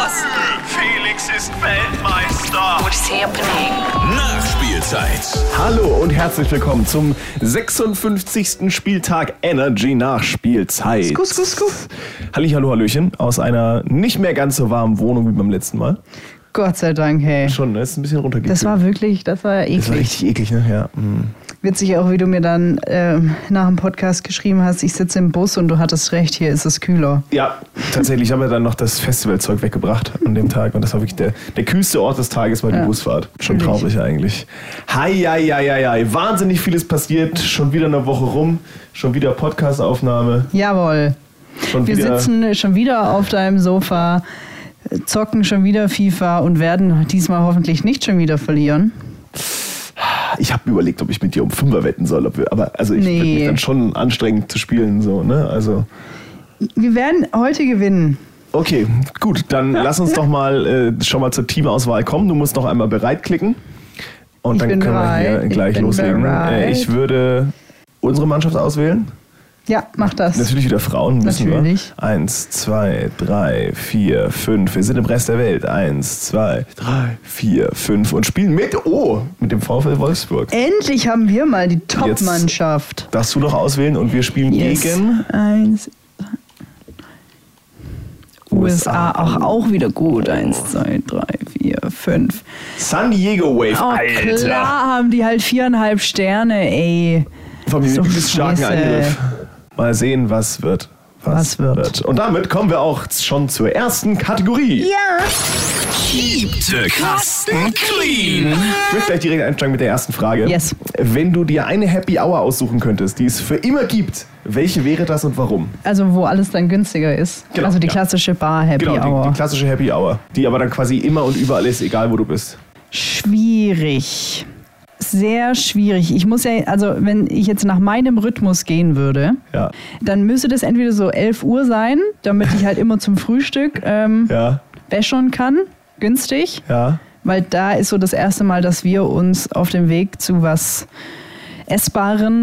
Carsten. Felix ist Weltmeister. What's happening? Nachspielzeit. Hallo und herzlich willkommen zum 56. Spieltag Energy Nachspielzeit. Sku. Hallihallo, Hallöchen aus einer nicht mehr ganz so warmen Wohnung wie beim letzten Mal. Gott sei Dank, hey. Schon, ne? Ist ein bisschen runtergekühlt. Das war eklig. Das war richtig eklig, ne? Ja. Witzig auch, wie du mir dann nach dem Podcast geschrieben hast, ich sitze im Bus und du hattest recht, hier ist es kühler. Ja, tatsächlich. Ich habe ja dann noch das Festivalzeug weggebracht an dem Tag und das war wirklich der kühlste Ort des Tages, war die Busfahrt. Schon traurig eigentlich. Hei. Wahnsinnig vieles passiert. Schon wieder eine Woche rum. Schon wieder Podcastaufnahme. Jawohl. Wir sitzen schon wieder auf deinem Sofa, zocken schon wieder FIFA und werden diesmal hoffentlich nicht schon wieder verlieren. Ich habe mir überlegt, ob ich mit dir um 5er wetten soll. Aber ich würde mich dann schon anstrengen zu spielen. So, ne? Also. Wir werden heute gewinnen. Okay, gut. Dann lass uns doch mal schon mal zur Teamauswahl kommen. Du musst noch einmal bereit klicken. Und dann können wir hier gleich loslegen. Ich würde unsere Mannschaft auswählen. Ja, mach das. Natürlich wieder Frauen, wissen Natürlich. wir. 1, 2, 3, 4, 5. Wir sind im Rest der Welt. 1, 2, 3, 4, 5. Und spielen mit dem VfL Wolfsburg. Endlich haben wir mal die Top-Mannschaft. Jetzt darfst du noch auswählen und wir spielen gegen... 1, USA, auch wieder gut. 1, 2, 3, 4, 5. San Diego Wave, Alter. Klar haben die halt 4,5 Sterne, ey. Vom So starken scheiße. Angriff. Mal sehen, was wird. Was wird. Und damit kommen wir auch schon zur ersten Kategorie. Ja. Keep the Carsten clean. Ich möchte gleich direkt einsteigen mit der ersten Frage. Yes. Wenn du dir eine Happy Hour aussuchen könntest, die es für immer gibt, welche wäre das und warum? Also wo alles dann günstiger ist. Genau, Also die ja. klassische Bar-Happy Genau, Hour. die klassische Happy Hour, die aber dann quasi immer und überall ist, egal wo du bist. Schwierig. Sehr schwierig. Ich muss ja, also wenn ich jetzt nach meinem Rhythmus gehen würde, Ja. dann müsste das entweder so 11 Uhr sein, damit ich halt immer zum Frühstück Ja, wäschern kann, günstig. ja. Weil da ist so das erste Mal, dass wir uns auf dem Weg zu was Essbaren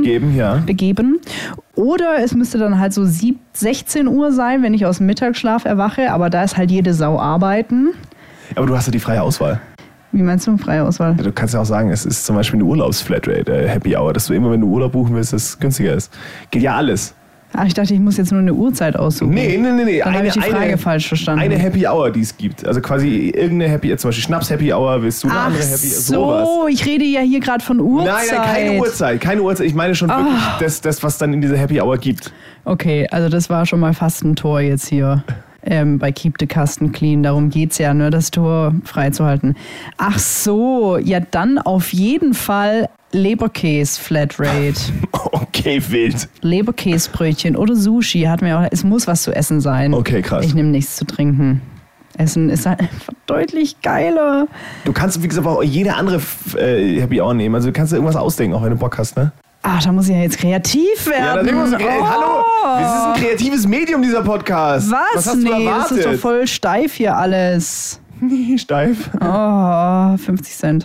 begeben. Oder es müsste dann halt so 16 Uhr sein, wenn ich aus dem Mittagsschlaf erwache, aber da ist halt jede Sau arbeiten. Aber du hast ja die freie Auswahl. Wie meinst du freie Auswahl? Du kannst ja auch sagen, es ist zum Beispiel eine Urlaubsflatrate, Happy Hour, dass du immer, wenn du Urlaub buchen willst, es günstiger ist. Geht ja alles. Ach, ich dachte, ich muss jetzt nur eine Uhrzeit aussuchen. Nee. Dann habe ich die Frage falsch verstanden. Eine Happy Hour, die es gibt. Also quasi irgendeine Happy, zum Beispiel Schnaps-Happy Hour, willst du eine andere Happy Hour? So, ich rede ja hier gerade von Uhrzeit. Nein, keine Uhrzeit. Ich meine schon wirklich das, was dann in dieser Happy Hour gibt. Okay, also das war schon mal fast ein Tor jetzt hier. Bei Keep the Carsten Clean. Darum geht es ja, nur das Tor freizuhalten. Ach so, ja dann auf jeden Fall Leberkäse Flatrate. Okay, wild. Leberkäsebrötchen oder Sushi hatten wir auch. Es muss was zu essen sein. Okay, krass. Ich nehme nichts zu trinken. Essen ist halt einfach deutlich geiler. Du kannst, wie gesagt, auch jede andere Happy Hour nehmen. Also du kannst dir irgendwas ausdenken, auch wenn du Bock hast, ne? Ach, da muss ich ja jetzt kreativ werden. Ja, dann musst du Hallo, das ist ein kreatives Medium, dieser Podcast. Was hast du erwartet? Das ist doch voll steif hier alles. Steif. Oh, 50 Cent.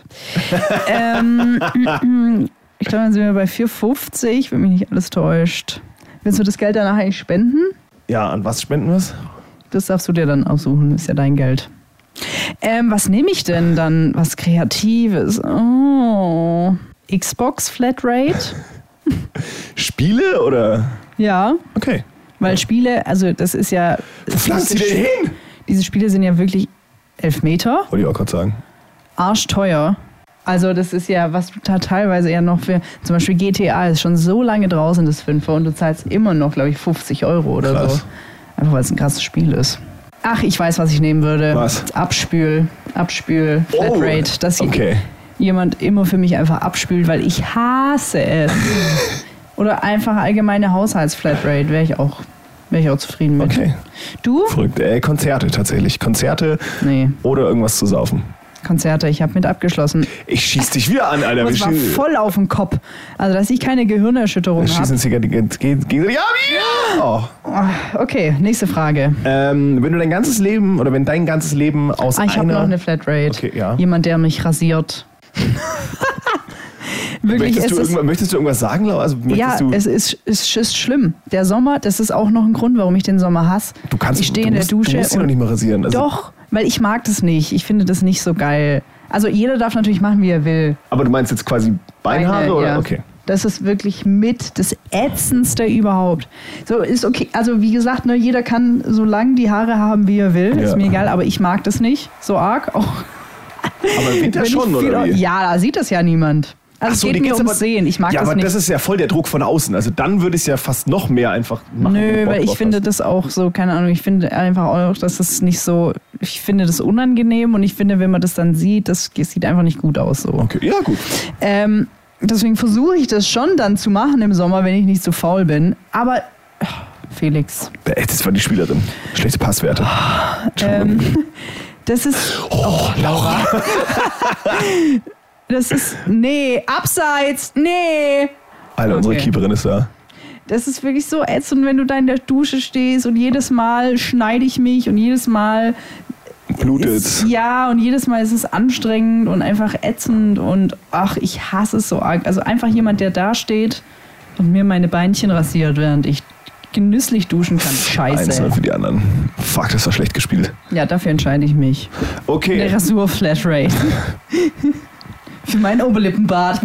Ich glaube, dann sind wir bei 4,50, wenn mich nicht alles täuscht. Willst du das Geld danach eigentlich spenden? Ja, an was spenden wir es? Das darfst du dir dann aussuchen, ist ja dein Geld. Was nehme ich denn dann? Was Kreatives? Oh. Xbox Flatrate? Spiele oder? Ja. Okay. Weil Spiele, also das ist ja... Wo pflanzt sie denn hin? Diese Spiele sind ja wirklich 11 Meter. Wollte ich auch gerade sagen. Arschteuer. Also das ist ja, was du da teilweise ja noch für, zum Beispiel GTA ist schon so lange draußen, das 5er, und du zahlst immer noch, glaube ich, 50 € oder Krass. so. Einfach weil es ein krasses Spiel ist. Ach, ich weiß, was ich nehmen würde. Was? Abspül, Flatrate. Dass jemand immer für mich einfach abspült, weil ich hasse es. Oder einfach allgemeine Haushaltsflatrate, wäre ich auch zufrieden mit. Okay. Du? Verrückt. Konzerte tatsächlich. Konzerte oder irgendwas zu saufen. Konzerte, ich habe mit abgeschlossen. Ich schieß dich wieder an, Alter. Das war voll auf den Kopf. Also, dass ich keine Gehirnerschütterung habe. Schießen Sie gegen ja! Oh. Okay, nächste Frage. Wenn du dein ganzes Leben oder wenn dein ganzes Leben aus ich habe noch eine Flatrate. Okay, ja. Jemand, der mich rasiert. Wirklich, möchtest du irgendwas sagen, Laura? Also, es ist schlimm. Der Sommer, das ist auch noch ein Grund, warum ich den Sommer hasse. Ich stehe in der Dusche. Du musst dich noch nicht mal rasieren. Also doch, weil ich mag das nicht. Ich finde das nicht so geil. Also jeder darf natürlich machen, wie er will. Aber du meinst jetzt quasi Beinhaare oder? Ja. Okay. Das ist wirklich mit das Ätzendste überhaupt. So ist okay. Also wie gesagt, ne, jeder kann so lang die Haare haben, wie er will. Ist mir egal, aber ich mag das nicht so arg. Auch aber im Winter schon, oder wie? Ja, da sieht das ja niemand. Also es geht mir ums Sehen. Ich mag das nicht. Ja, aber das ist ja voll der Druck von außen. Also dann würde ich es ja fast noch mehr einfach machen. Nö, weil ich finde das auch so, keine Ahnung, ich finde einfach auch, dass das nicht so, ich finde das unangenehm und ich finde, wenn man das dann sieht, das sieht einfach nicht gut aus. So. Okay, ja gut. Deswegen versuche ich das schon dann zu machen im Sommer, wenn ich nicht so faul bin. Aber, Felix. Das war die Spielerin. Schlechte Passwerte. Das ist... Oh, Laura. Das ist... Nee, abseits, nee. Alter, unsere Keeperin ist da. Das ist wirklich so ätzend, wenn du da in der Dusche stehst und jedes Mal schneide ich mich und jedes Mal... Blutet. Ja, und jedes Mal ist es anstrengend und einfach ätzend und ach, ich hasse es so arg. Also einfach jemand, der da steht und mir meine Beinchen rasiert, während ich genüsslich duschen kann. Scheiße. 1-0 für die anderen. Fuck, das war schlecht gespielt. Ja, dafür entscheide ich mich. Okay. Eine Rasur-Flatrate. Für meinen Oberlippenbart.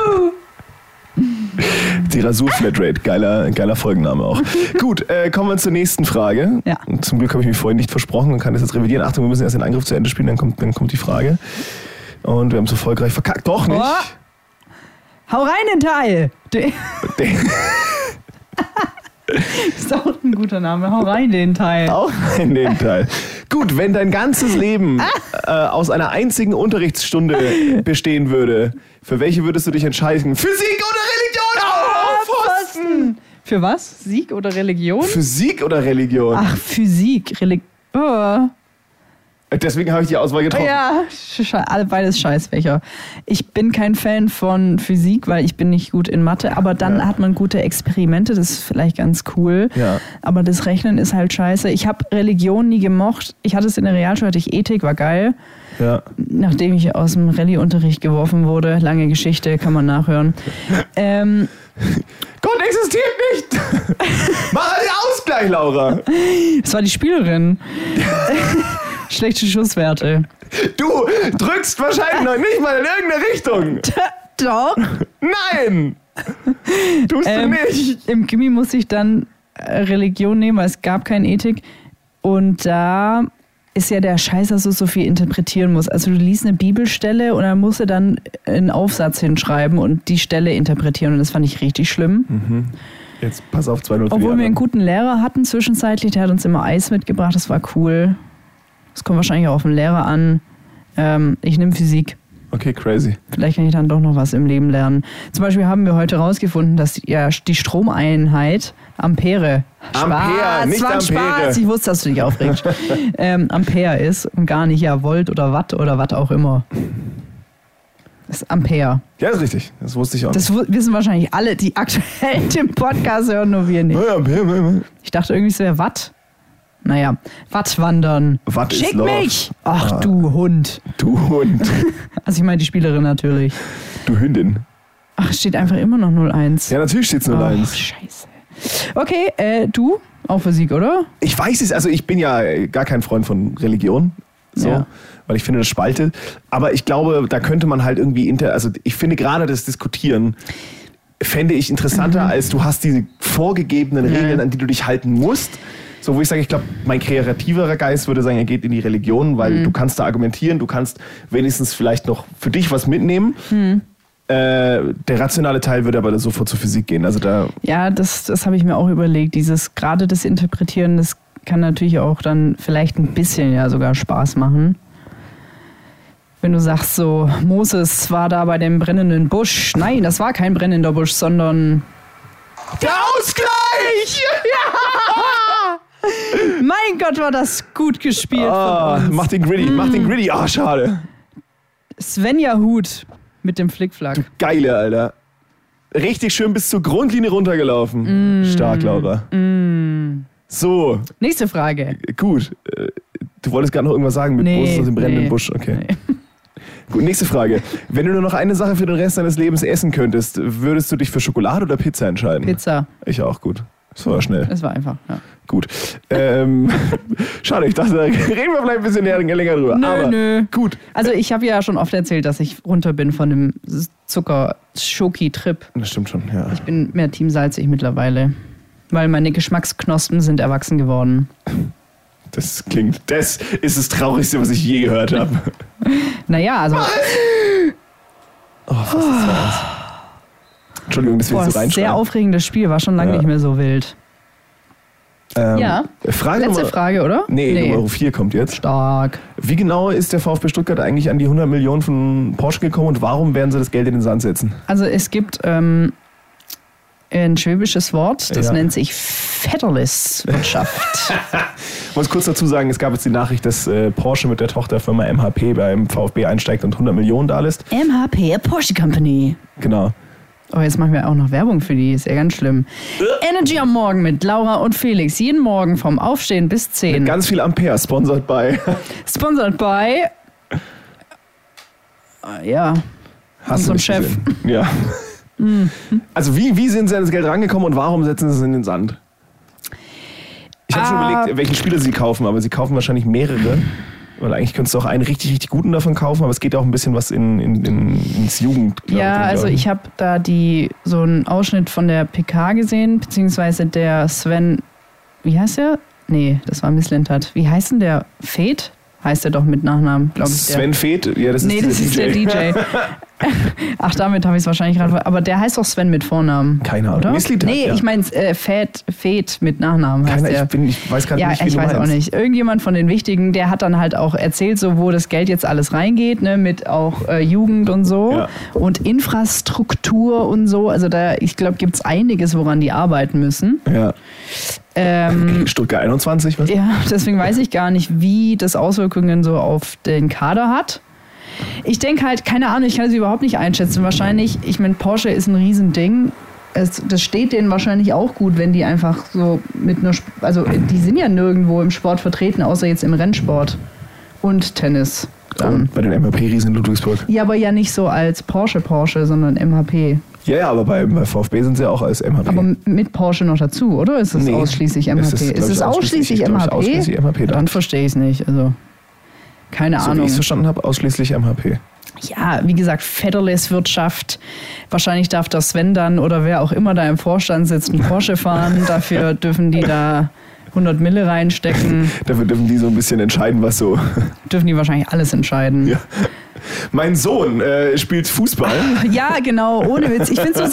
Die Rasur-Flatrate, geiler Folgenname auch. Gut, kommen wir zur nächsten Frage. Ja. Zum Glück habe ich mich vorhin nicht versprochen und kann das jetzt revidieren. Achtung, wir müssen erst den Angriff zu Ende spielen, dann kommt die Frage. Und wir haben es erfolgreich verkackt. Doch nicht. Oh. Hau rein, den Teil. Ist auch ein guter Name. Hau rein, den Teil. Auch rein, den Teil. Gut, wenn dein ganzes Leben aus einer einzigen Unterrichtsstunde bestehen würde, für welche würdest du dich entscheiden? Physik oder Religion? Pfosten! Für was? Sieg oder Religion? Physik oder Religion? Ach, Physik. Deswegen habe ich die Auswahl getroffen. Ja, beides Scheißfächer. Ich bin kein Fan von Physik, weil ich bin nicht gut in Mathe, aber dann hat man gute Experimente, das ist vielleicht ganz cool. Ja. Aber das Rechnen ist halt scheiße. Ich habe Religion nie gemocht. Ich hatte es in der Realschule, hatte ich Ethik, war geil. Ja. Nachdem ich aus dem Rallye-Unterricht geworfen wurde, lange Geschichte, kann man nachhören. Gott existiert nicht! Mach einen Ausgleich, Laura! Das war die Spielerin. Schlechte Schusswerte. Du drückst wahrscheinlich noch nicht mal in irgendeine Richtung. Doch. Nein! Tust du nicht. Im Gimmi musste ich dann Religion nehmen, weil es gab keine Ethik. Und da ist ja der Scheiß, dass du so viel interpretieren musst. Also du liest eine Bibelstelle und dann musst du dann einen Aufsatz hinschreiben und die Stelle interpretieren. Und das fand ich richtig schlimm. Mhm. Jetzt pass auf, 2-0. Obwohl wir einen guten Lehrer hatten zwischenzeitlich, der hat uns immer Eis mitgebracht, das war cool. Das kommt wahrscheinlich auch auf den Lehrer an. Ich nehme Physik. Okay, crazy. Vielleicht kann ich dann doch noch was im Leben lernen. Zum Beispiel haben wir heute rausgefunden, dass die Stromeinheit Ampere. Ampere, nicht Ampere. Spaß. Ich wusste, dass du dich aufregst. Ampere ist und gar nicht Volt oder Watt oder was auch immer. Das ist Ampere. Ja, das ist richtig. Das wusste ich auch. Das wissen wahrscheinlich alle, die aktuell den Podcast hören, nur wir nicht. Ja, Ampere. Ich dachte irgendwie, es wäre Watt. Naja, Wattwandern. Watt Schick mich! Ach, du Hund. Du Hund. Also ich meine die Spielerin natürlich. Du Hündin. Ach, es steht einfach immer noch 0-1. Ja, natürlich steht es 0-1. Ach, scheiße. Okay, du? Auch Physik, oder? Ich weiß es, also ich bin ja gar kein Freund von Religion. So, ja. Weil ich finde, das spaltet. Aber ich glaube, da könnte man halt irgendwie also ich finde gerade das Diskutieren fände ich interessanter, als du hast diese vorgegebenen Regeln, an die du dich halten musst. So, wo ich sage, ich glaube, mein kreativerer Geist würde sagen, er geht in die Religion, weil du kannst da argumentieren, du kannst wenigstens vielleicht noch für dich was mitnehmen. Der rationale Teil würde aber sofort zur Physik gehen. Also da ja, das habe ich mir auch überlegt. Gerade das Interpretieren, das kann natürlich auch dann vielleicht ein bisschen ja sogar Spaß machen. Wenn du sagst so, Moses war da bei dem brennenden Busch. Nein, das war kein brennender Busch, sondern der Ausgleich! Ja! Mein Gott, war das gut gespielt von uns. Mach den Gritty. Ah, schade. Svenja Huth mit dem Flickflack. Du Geile, Alter. Richtig schön bis zur Grundlinie runtergelaufen. Stark, Laura. So. Nächste Frage. Gut. Du wolltest gerade noch irgendwas sagen mit Moses aus dem brennenden Busch. Okay. Nee. Gut, nächste Frage. Wenn du nur noch eine Sache für den Rest deines Lebens essen könntest, würdest du dich für Schokolade oder Pizza entscheiden? Pizza. Ich auch, gut. Das war schnell. Es war einfach, ja. Gut. Schade, ich dachte, da reden wir vielleicht ein bisschen länger drüber. Nö. Gut. Also ich habe ja schon oft erzählt, dass ich runter bin von dem Zucker-Schoki-Trip. Das stimmt schon, ja. Ich bin mehr Team salzig mittlerweile, weil meine Geschmacksknospen sind erwachsen geworden. Das ist das Traurigste, was ich je gehört habe. Naja, also... Oh, was ist das? Entschuldigung, dass wir so reinschreiben. Sehr aufregendes Spiel, war schon lange nicht mehr so wild. Ja, letzte Frage, oder? Nee, Nummer 4 kommt jetzt. Stark. Wie genau ist der VfB Stuttgart eigentlich an die 100 Millionen von Porsche gekommen und warum werden sie das Geld in den Sand setzen? Also es gibt ein schwäbisches Wort, das nennt sich Vetterliswirtschaft. Ich muss kurz dazu sagen, es gab jetzt die Nachricht, dass Porsche mit der Tochterfirma MHP beim VfB einsteigt und 100 Millionen da lässt. MHP, Porsche Company. Genau. Oh, jetzt machen wir auch noch Werbung für die, ist ja ganz schlimm. Energy am Morgen mit Laura und Felix. Jeden Morgen vom Aufstehen bis 10. Mit ganz viel Ampere, sponsored by. Sponsored by. Ja. Unserem Chef. Ja. Also wie sind sie an das Geld rangekommen und warum setzen sie es in den Sand? Ich habe schon überlegt, welchen Spieler sie kaufen, aber sie kaufen wahrscheinlich mehrere. Weil eigentlich könntest du auch einen richtig, richtig guten davon kaufen, aber es geht auch ein bisschen was ins Jugend. Ja, also ich habe da so einen Ausschnitt von der PK gesehen, beziehungsweise der Sven, wie heißt der? Nee, das war Mislintat. Wie heißt denn der? Feth? Heißt der doch mit Nachnamen, glaube ich. Sven Feth? Ja, das ist der DJ. Ach, damit habe ich es wahrscheinlich gerade. Aber der heißt doch Sven mit Vornamen. Keine Ahnung. Oder? Mislintat, nee, ich meine Feth mit Nachnamen heißt der. Ich weiß gar nicht, wie ich weiß auch nicht. Irgendjemand von den Wichtigen, der hat dann halt auch erzählt, so wo das Geld jetzt alles reingeht, ne, mit auch Jugend und so und Infrastruktur und so. Also da, ich glaube, gibt es einiges, woran die arbeiten müssen. Ja. Stuttgart 21, was? Ja, deswegen weiß ich gar nicht, wie das Auswirkungen so auf den Kader hat. Ich denke halt, keine Ahnung, ich kann es überhaupt nicht einschätzen. Wahrscheinlich, ich meine, Porsche ist ein Riesending. Das steht denen wahrscheinlich auch gut, wenn die einfach so mit einer... Also die sind ja nirgendwo im Sport vertreten, außer jetzt im Rennsport und Tennis. Dann. Bei den MHP-Riesen in Ludwigsburg. Ja, aber ja nicht so als Porsche, sondern MHP. Ja, aber bei VfB sind sie ja auch als MHP. Aber mit Porsche noch dazu, oder? Ist es ausschließlich MHP? Ist es ausschließlich MHP? Ausschließlich MHP dann verstehe ich es nicht. Also, keine Ahnung. So wie ich es verstanden habe, ausschließlich MHP. Ja, wie gesagt, Vetterliswirtschaft. Wahrscheinlich darf der Sven dann oder wer auch immer da im Vorstand sitzt, einen Porsche fahren. Dafür dürfen die da 100 Mille reinstecken. Dafür dürfen die so ein bisschen entscheiden, was so... Dürfen die wahrscheinlich alles entscheiden. Ja. Mein Sohn spielt Fußball. Ja, genau, ohne Witz. Ich finde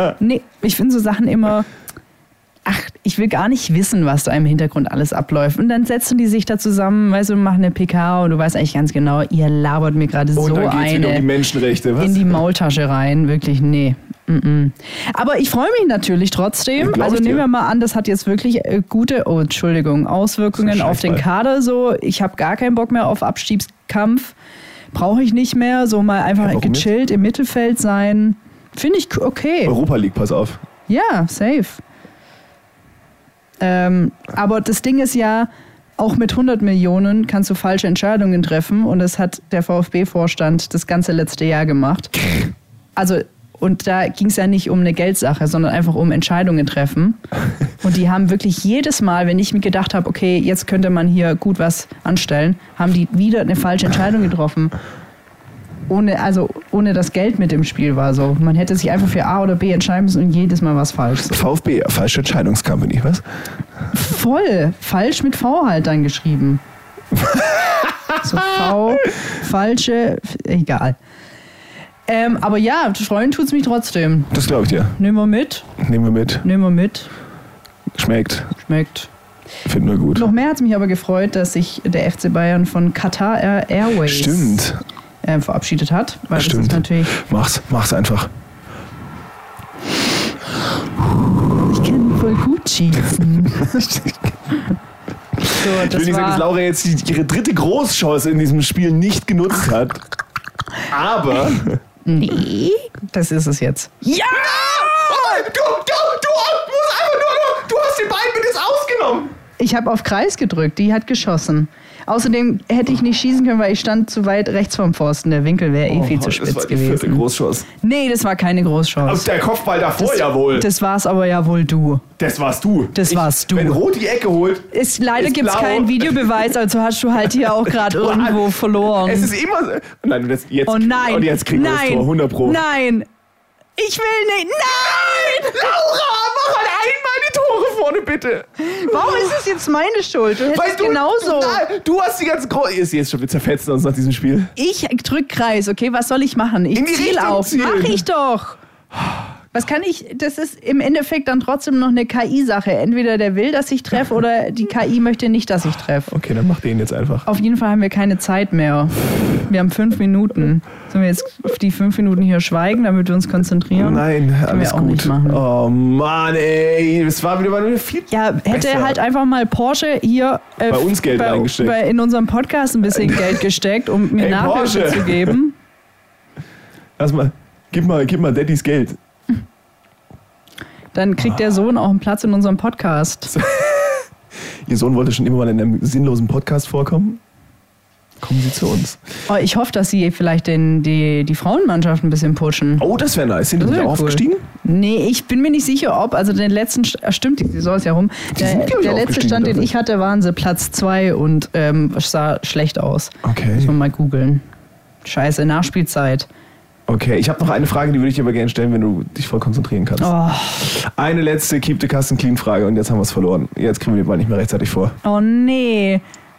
so Sachen immer... Ach, ich will gar nicht wissen, was da im Hintergrund alles abläuft. Und dann setzen die sich da zusammen, weißt du, machen eine PK und du weißt eigentlich ganz genau, ihr labert mir gerade so dann geht's wieder um die Menschenrechte, was? In die Maultasche rein. Wirklich, nee. Aber ich freue mich natürlich trotzdem. Also nehmen wir mal an, das hat jetzt wirklich gute Auswirkungen auf den Kader. So, ich habe gar keinen Bock mehr auf Abstiegskampf. Brauche ich nicht mehr. So mal einfach gechillt im Mittelfeld sein. Finde ich okay. Europa League, pass auf. Ja, safe. Aber das Ding ist ja, auch mit 100 Millionen kannst du falsche Entscheidungen treffen und das hat der VfB-Vorstand das ganze letzte Jahr gemacht. Also, und da ging es ja nicht um eine Geldsache, sondern einfach um Entscheidungen treffen. Und die haben wirklich jedes Mal, wenn ich mir gedacht habe, okay, jetzt könnte man hier gut was anstellen, haben die wieder eine falsche Entscheidung getroffen. Ohne das Geld mit im Spiel war so. Man hätte sich einfach für A oder B entscheiden müssen und jedes Mal was falsch. So. VfB, falsche Entscheidungscompany, was? Voll. Falsch mit V halt dann geschrieben. So V, falsche, egal. Aber ja, freuen tut's mich trotzdem. Das glaube ich dir. Nehmen wir mit. Schmeckt. Finden wir gut. Noch mehr hat's mich aber gefreut, dass sich der FC Bayern von Qatar Airways verabschiedet hat. Weil das ist natürlich. Mach's einfach. Ich kann voll gut schießen. So, ich will nicht sagen, dass Laura jetzt ihre dritte Großchance in diesem Spiel nicht genutzt hat. Aber. Nee, das ist es jetzt. Ja! Du hast den beiden mit jetzt ausgenommen. Ich habe auf Kreis gedrückt, die hat geschossen. Außerdem hätte ich nicht schießen können, weil ich stand zu weit rechts vom Pfosten. Der Winkel wäre viel zu spitz gewesen. Das war die Großschuss. Nee, das war keine Großchance. Auf der Kopfball davor ja wohl. Das war's aber ja wohl du. Das warst du. Wenn Rot die Ecke holt, leider gibt es keinen Videobeweis, also hast du halt hier auch gerade irgendwo verloren. Es ist immer... Nein, jetzt oh nein. Und jetzt kriegen wir das Tor, 100 Pro. Nein. Ich will nicht. Nein! Laura, mach halt einmal die Tore vorne, bitte. Warum ist es jetzt meine Schuld? Du hättest genauso. Nein, du hast die ganzen Jetzt schon, wir zerfetzen uns nach diesem Spiel. Ich drück Kreis, okay? Was soll ich machen? Ich ziele auf. Mach ich doch. Was kann ich, das ist im Endeffekt dann trotzdem noch eine KI-Sache. Entweder der will, dass ich treffe oder die KI möchte nicht, dass ich treffe. Okay, dann mach den jetzt einfach. Auf jeden Fall haben wir keine Zeit mehr. Wir haben 5 Minuten. Sollen wir jetzt die 5 Minuten hier schweigen, damit wir uns konzentrieren? Nein, können alles wir auch gut. Nicht machen. Oh Mann, ey, das war wieder viel Ja, hätte besser. halt einfach mal Porsche hier bei uns Geld reingesteckt. In unserem Podcast ein bisschen Geld gesteckt, um mir Nachhilfe zu geben. Lass mal, gib mal Daddys Geld. Dann kriegt der Sohn auch einen Platz in unserem Podcast. Ihr Sohn wollte schon immer mal in einem sinnlosen Podcast vorkommen. Kommen Sie zu uns. Oh, ich hoffe, dass Sie vielleicht die Frauenmannschaft ein bisschen pushen. Oh, das wäre nice. Sind die wieder aufgestiegen? Nee, ich bin mir nicht sicher, ob. Also den letzten, stimmt, die Saison ist ja rum. Der letzte Stand, den ich hatte, waren sie Platz 2 und es sah schlecht aus. Okay. Muss man mal googeln. Scheiße, Nachspielzeit. Okay, ich habe noch eine Frage, die würde ich dir aber gerne stellen, wenn du dich voll konzentrieren kannst. Oh. Eine letzte Keep the Kasten Clean Frage und jetzt haben wir es verloren. Jetzt kriegen wir den Ball nicht mehr rechtzeitig vor. Oh nee.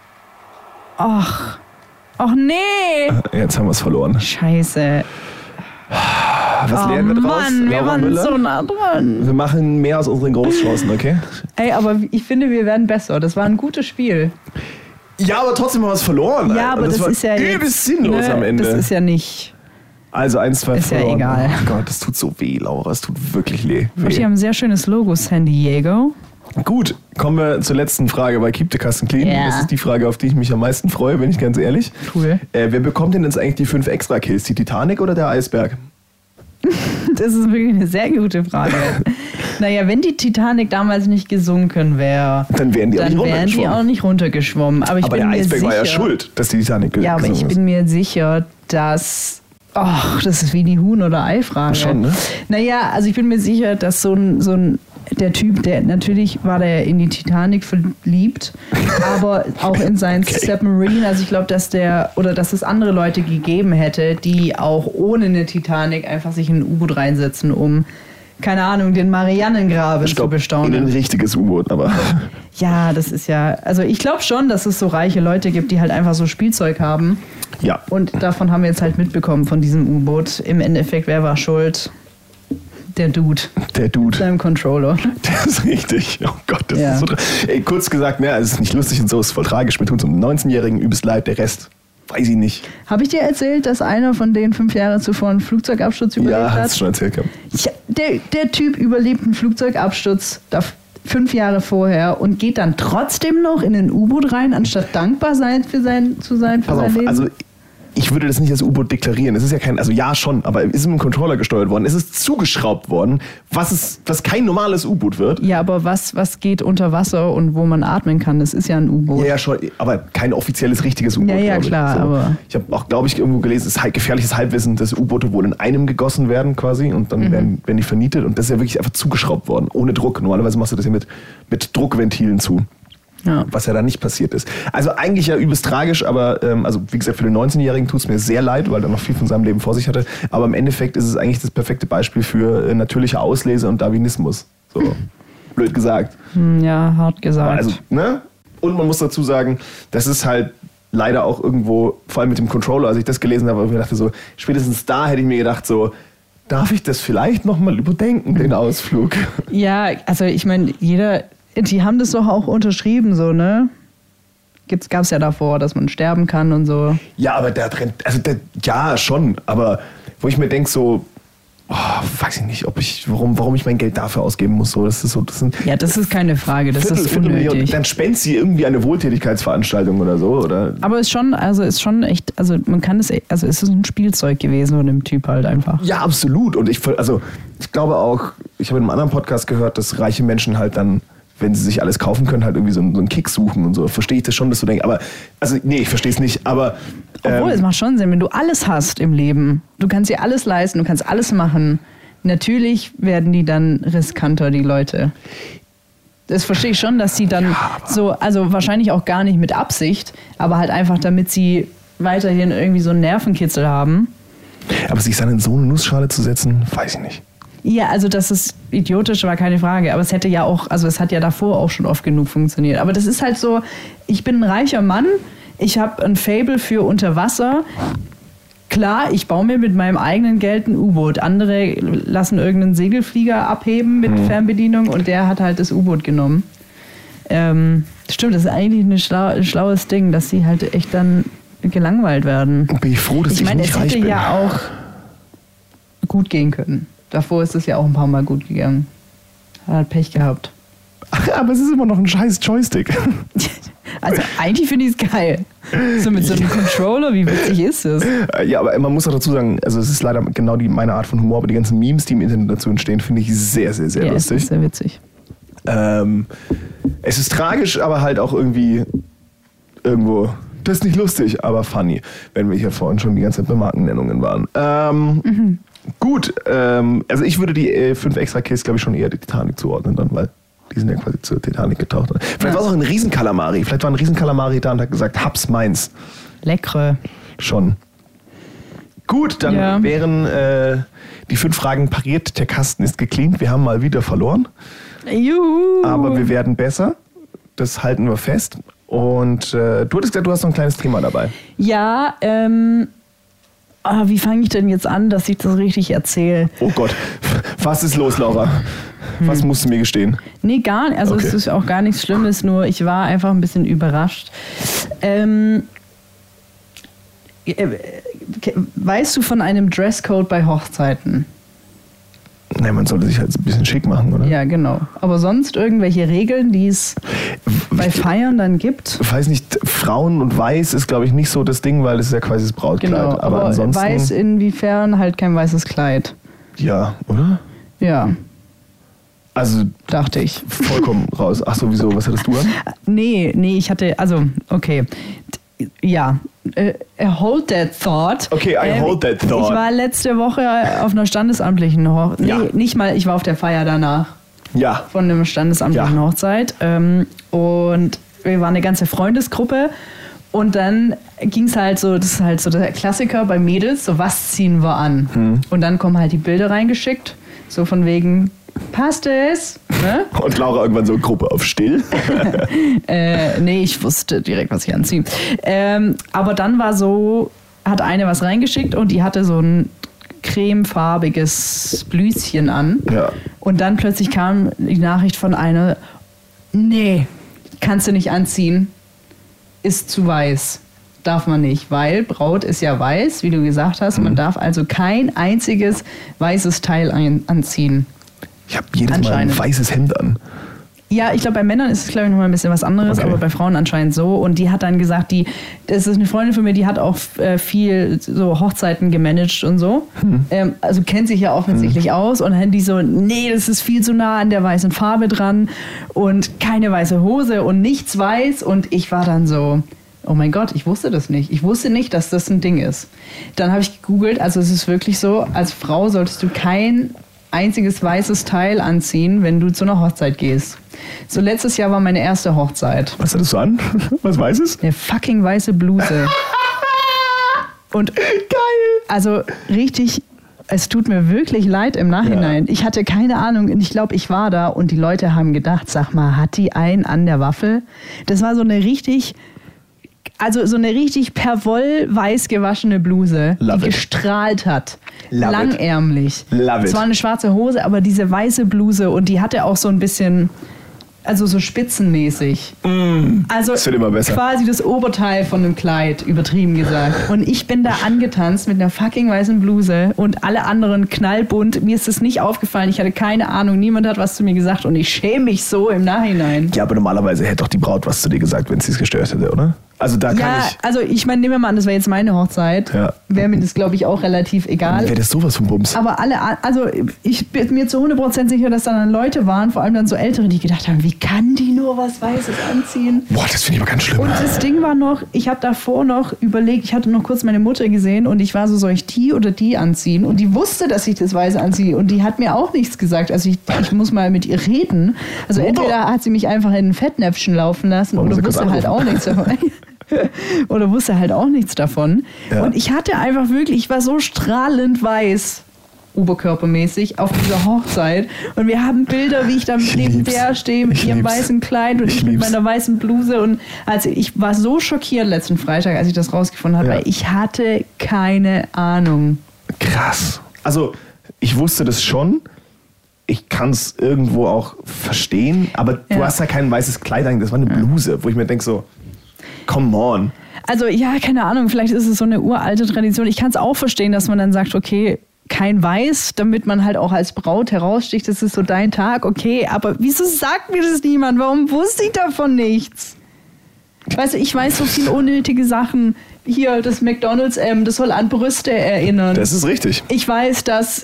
Ach nee. Jetzt haben wir es verloren. Scheiße. Was lernen wir draus? Mann, wir waren Müller? So nah dran. Wir machen mehr aus unseren Großchancen, okay? Ey, aber ich finde, wir werden besser. Das war ein gutes Spiel. Ja, aber trotzdem haben wir es verloren. Ja, aber das war ist ja übelst sinnlos am Ende. Das ist ja nicht... Also 1, 2 ist verloren. Ja egal. Oh Gott, das tut so weh, Laura. Es tut wirklich weh. Und die haben ein sehr schönes Logo, San Diego. Gut, kommen wir zur letzten Frage bei Keep the Kasten Clean. Ja. Das ist die Frage, auf die ich mich am meisten freue, bin ich ganz ehrlich. Cool. Wer bekommt denn jetzt eigentlich die 5 Extra-Kills? Die Titanic oder der Eisberg? Das ist wirklich eine sehr gute Frage. Naja, wenn die Titanic damals nicht gesunken wäre, dann wären die auch nicht runtergeschwommen. Aber der Eisberg war ja schuld, dass die Titanic gesunken ist. Ja, aber ich bin mir sicher, dass... Ach, das ist wie die Huhn- oder Ei-Frage. Schon, ne? Naja, also ich bin mir sicher, dass der Typ, natürlich war der in die Titanic verliebt, aber auch in seinen Submarine. Also ich glaube, dass es andere Leute gegeben hätte, die auch ohne eine Titanic einfach sich in ein U-Boot reinsetzen, um, keine Ahnung, den Marianengraben zu bestaunen. In ein richtiges U-Boot, aber... Ja, das ist ja... Also ich glaube schon, dass es so reiche Leute gibt, die halt einfach so Spielzeug haben. Ja. Und davon haben wir jetzt halt mitbekommen von diesem U-Boot. Im Endeffekt, wer war schuld? Der Dude. Der Dude. Seinem Controller. Der ist richtig. Oh Gott, das ist so... Ey, kurz gesagt, ne, es ist nicht lustig und so, es ist voll tragisch. Mir tut es um 19-Jährigen übelst leid, der Rest... Weiß ich nicht. Habe ich dir erzählt, dass einer von denen 5 Jahre zuvor einen Flugzeugabsturz überlebt hat? Ja, hast du schon erzählt. Ja, der Typ überlebt einen Flugzeugabsturz 5 Jahre vorher und geht dann trotzdem noch in ein U-Boot rein, anstatt dankbar sein für sein Leben? Also ich würde das nicht als U-Boot deklarieren. Es ist ja kein, also ja schon, aber es ist mit dem Controller gesteuert worden. Es ist zugeschraubt worden, was kein normales U-Boot wird. Ja, aber was geht unter Wasser und wo man atmen kann, das ist ja ein U-Boot. Ja, schon, aber kein offizielles, richtiges U-Boot. Ja, klar, so. Aber... Ich habe auch, glaube ich, irgendwo gelesen, es ist gefährliches Halbwissen, dass U-Boote wohl in einem gegossen werden quasi und dann werden die vernietet und das ist ja wirklich einfach zugeschraubt worden, ohne Druck. Normalerweise machst du das ja mit Druckventilen zu. Ja. Was ja da nicht passiert ist. Also eigentlich ja übelst tragisch, aber also wie gesagt, für den 19-Jährigen tut es mir sehr leid, weil er noch viel von seinem Leben vor sich hatte. Aber im Endeffekt ist es eigentlich das perfekte Beispiel für natürliche Auslese und Darwinismus. So blöd gesagt. Ja, hart gesagt. Also, ne? Und man muss dazu sagen, das ist halt leider auch irgendwo, vor allem mit dem Controller, als ich das gelesen habe, ich mir dachte so, spätestens da hätte ich mir gedacht so, darf ich das vielleicht nochmal überdenken, den Ausflug? Ja, also ich meine, die haben das doch auch unterschrieben, so, ne? Gab es ja davor, dass man sterben kann und so. Ja, aber ja, schon. Aber wo ich mir denke, so, weiß ich nicht, warum ich mein Geld dafür ausgeben muss. So, das ist keine Frage, das ist unnötig. Dann spendet sie irgendwie eine Wohltätigkeitsveranstaltung oder so, oder? Aber ist schon echt, also man kann es ist ein Spielzeug gewesen von dem Typ halt einfach. Ja, absolut. Und ich glaube auch, ich habe in einem anderen Podcast gehört, dass reiche Menschen halt dann wenn sie sich alles kaufen können, halt irgendwie so einen Kick suchen und so. Verstehe ich das schon, dass du denkst, aber, also nee, ich verstehe es nicht, aber... Obwohl, es macht schon Sinn, wenn du alles hast im Leben, du kannst dir alles leisten, du kannst alles machen, natürlich werden die dann riskanter, die Leute. Das verstehe ich schon, dass sie dann so, also wahrscheinlich auch gar nicht mit Absicht, aber halt einfach, damit sie weiterhin irgendwie so einen Nervenkitzel haben. Aber sich dann in so eine Nussschale zu setzen, weiß ich nicht. Ja, also dass es idiotisch war, keine Frage. Aber es hätte ja auch, also es hat ja davor auch schon oft genug funktioniert. Aber das ist halt so, ich bin ein reicher Mann, ich habe ein Faible für Unterwasser. Klar, ich baue mir mit meinem eigenen Geld ein U-Boot. Andere lassen irgendeinen Segelflieger abheben mit Fernbedienung und der hat halt das U-Boot genommen. Stimmt, das ist eigentlich ein schlaues Ding, dass sie halt echt dann gelangweilt werden. Bin ich froh, dass ich nicht reich bin. Ich meine, es hätte ja auch gut gehen können. Davor ist es ja auch ein paar Mal gut gegangen. Hat halt Pech gehabt. Ach, aber es ist immer noch ein scheiß Joystick. Also eigentlich finde ich es geil. So mit so einem Controller, wie witzig ist das? Ja, aber man muss auch dazu sagen, also es ist leider genau meine Art von Humor, aber die ganzen Memes, die im Internet dazu entstehen, finde ich sehr, sehr, sehr lustig. Es ist sehr witzig. Es ist tragisch, aber halt auch irgendwie irgendwo, das ist nicht lustig, aber funny, wenn wir hier vorhin schon die ganze Zeit bei Markennennungen waren. Gut, also ich würde die 5 Extra-Kills, glaube ich, schon eher der Titanic zuordnen dann, weil die sind ja quasi zur Titanic getaucht. Vielleicht war es auch ein Riesenkalamari. Vielleicht war ein Riesenkalamari da und hat gesagt, hab's meins. Leckere. Schon. Gut, dann wären die 5 Fragen pariert. Der Kasten ist gecleant. Wir haben mal wieder verloren. Juhu. Aber wir werden besser. Das halten wir fest. Und du hattest gesagt, du hast noch ein kleines Thema dabei. Ja, wie fange ich denn jetzt an, dass ich das richtig erzähle? Oh Gott, was ist los, Laura? Was musst du mir gestehen? Nee, gar nicht. Also okay. Es ist auch gar nichts Schlimmes, nur ich war einfach ein bisschen überrascht. Weißt du von einem Dresscode bei Hochzeiten? Nein, man sollte sich halt ein bisschen schick machen, oder? Ja, genau. Aber sonst irgendwelche Regeln, die es bei Feiern dann gibt? Ich weiß nicht, Frauen und Weiß ist, glaube ich, nicht so das Ding, weil es ist ja quasi das Brautkleid. Genau, aber ansonsten... Weiß inwiefern halt kein weißes Kleid. Ja, oder? Ja. Also... Dachte ich. Vollkommen raus. Ach so, wieso? Was hattest du an? Nee, ich hatte... Also, okay. Ja, hold that thought. Okay, I hold that thought. Ich war letzte Woche auf einer standesamtlichen Hochzeit. Nee, nicht mal, ich war auf der Feier danach. Ja. Von einer standesamtlichen Hochzeit. Und wir waren eine ganze Freundesgruppe. Und dann ging es halt so, das ist halt so der Klassiker bei Mädels, so was ziehen wir an? Und dann kommen halt die Bilder reingeschickt, so von wegen... Passt es? Ne? Und Laura irgendwann so Gruppe auf still. Nee, ich wusste direkt, was ich anziehe. Aber dann war so, hat eine was reingeschickt und die hatte so ein cremefarbiges Blüschen an. Ja. Und dann plötzlich kam die Nachricht von einer, nee, kannst du nicht anziehen, ist zu weiß. Darf man nicht, weil Braut ist ja weiß, wie du gesagt hast. Man darf also kein einziges weißes Teil anziehen. Ich habe jedes Mal ein weißes Hemd an. Ja, ich glaube, bei Männern ist es, glaube ich, noch mal ein bisschen was anderes, aber bei Frauen anscheinend so. Und die hat dann gesagt, das ist eine Freundin von mir, die hat auch viel so Hochzeiten gemanagt und so. Also kennt sich ja offensichtlich aus. Und dann die so, nee, das ist viel zu nah an der weißen Farbe dran und keine weiße Hose und nichts weiß. Und ich war dann so... Oh mein Gott, ich wusste das nicht. Ich wusste nicht, dass das ein Ding ist. Dann habe ich gegoogelt, also es ist wirklich so, als Frau solltest du kein einziges weißes Teil anziehen, wenn du zu einer Hochzeit gehst. So letztes Jahr war meine erste Hochzeit. Was hattest du an? Was Weißes? Eine fucking weiße Bluse. Und geil! Also richtig, es tut mir wirklich leid im Nachhinein. Ja. Ich hatte keine Ahnung und ich glaube, ich war da und die Leute haben gedacht, sag mal, hat die einen an der Waffel? Das war so eine richtig perwoll weiß gewaschene Bluse, die gestrahlt hat. Langärmlich. Es war eine schwarze Hose, aber diese weiße Bluse und die hatte auch so ein bisschen, also so spitzenmäßig. Also das wird immer besser. Quasi das Oberteil von einem Kleid, übertrieben gesagt. Und ich bin da angetanzt mit einer fucking weißen Bluse und alle anderen knallbunt. Mir ist das nicht aufgefallen, ich hatte keine Ahnung, niemand hat was zu mir gesagt und ich schäme mich so im Nachhinein. Ja, aber normalerweise hätte doch die Braut was zu dir gesagt, wenn sie es gestört hätte, oder? Also da kann ich... Also ich meine, nehmen wir mal an, das wäre jetzt meine Hochzeit. Ja. Wäre mir das, glaube ich, auch relativ egal. Wäre das sowas von Bums. Aber ich bin mir zu 100% sicher, dass dann Leute waren, vor allem dann so Ältere, die gedacht haben, wie kann die nur was Weißes anziehen? Boah, das finde ich aber ganz schlimm. Und das Ding war noch, ich habe davor noch überlegt, ich hatte noch kurz meine Mutter gesehen und ich war so, soll ich die oder die anziehen? Und die wusste, dass ich das Weiße anziehe und die hat mir auch nichts gesagt. Also ich muss mal mit ihr reden. Also entweder hat sie mich einfach in ein Fettnäpfchen laufen lassen oder wusste halt auch nichts davon. Oder wusste halt auch nichts davon. Ja. Und ich hatte einfach wirklich, ich war so strahlend weiß, oberkörpermäßig, auf dieser Hochzeit. Und wir haben Bilder, wie ich da neben der stehe mit ihrem weißen Kleid und ich mit meiner weißen Bluse. Und also ich war so schockiert letzten Freitag, als ich das rausgefunden habe, weil ich hatte keine Ahnung. Krass. Also ich wusste das schon. Ich kann es irgendwo auch verstehen, aber du hast ja kein weißes Kleid an, das war eine Bluse, wo ich mir denke so, come on. Also ja, keine Ahnung, vielleicht ist es so eine uralte Tradition. Ich kann es auch verstehen, dass man dann sagt, okay, kein Weiß, damit man halt auch als Braut heraussticht, das ist so dein Tag, okay, aber wieso sagt mir das niemand? Warum wusste ich davon nichts? Weißt du, ich weiß so viele unnötige Sachen. Hier, das McDonald's das soll an Brüste erinnern. Das ist richtig. Ich weiß, dass,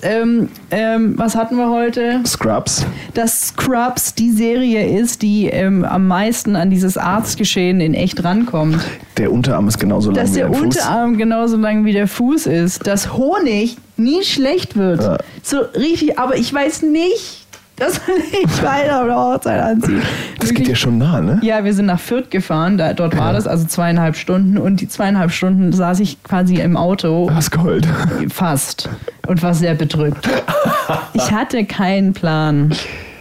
was hatten wir heute? Scrubs. Dass Scrubs die Serie ist, die am meisten an dieses Arztgeschehen in echt rankommt. Der Unterarm ist genauso lang wie der Fuß. Dass der Unterarm genauso lang wie der Fuß ist. Dass Honig nie schlecht wird. Ja. So richtig, aber ich weiß nicht, das soll ich weiter auf der Hochzeit anziehen. Das geht ja schon nah, ne? Ja, wir sind nach Fürth gefahren, dort war das, also 2,5 Stunden. Und die 2,5 Stunden saß ich quasi im Auto. Du hast geheult. Fast. Und war sehr bedrückt. Ich hatte keinen Plan.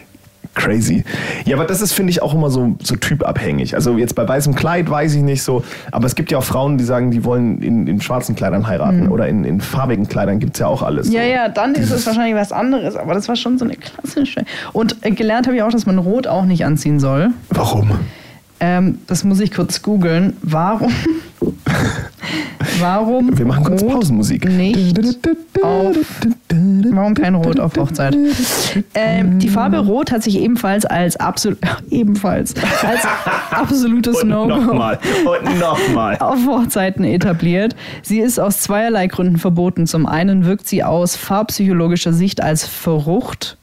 Crazy. Ja, aber das ist, finde ich, auch immer so typabhängig. Also jetzt bei weißem Kleid weiß ich nicht so, aber es gibt ja auch Frauen, die sagen, die wollen in schwarzen Kleidern heiraten oder in farbigen Kleidern, gibt es ja auch alles. Ja, ja, dann ist es wahrscheinlich was anderes, aber das war schon so eine klassische. Und gelernt habe ich auch, dass man Rot auch nicht anziehen soll. Warum? Das muss ich kurz googeln. Warum? Wir machen kurz Pausenmusik. Warum kein Rot auf Hochzeit? Die Farbe Rot hat sich ebenfalls als absolutes No-Go auf Hochzeiten etabliert. Sie ist aus zweierlei Gründen verboten. Zum einen wirkt sie aus farbpsychologischer Sicht als verrucht,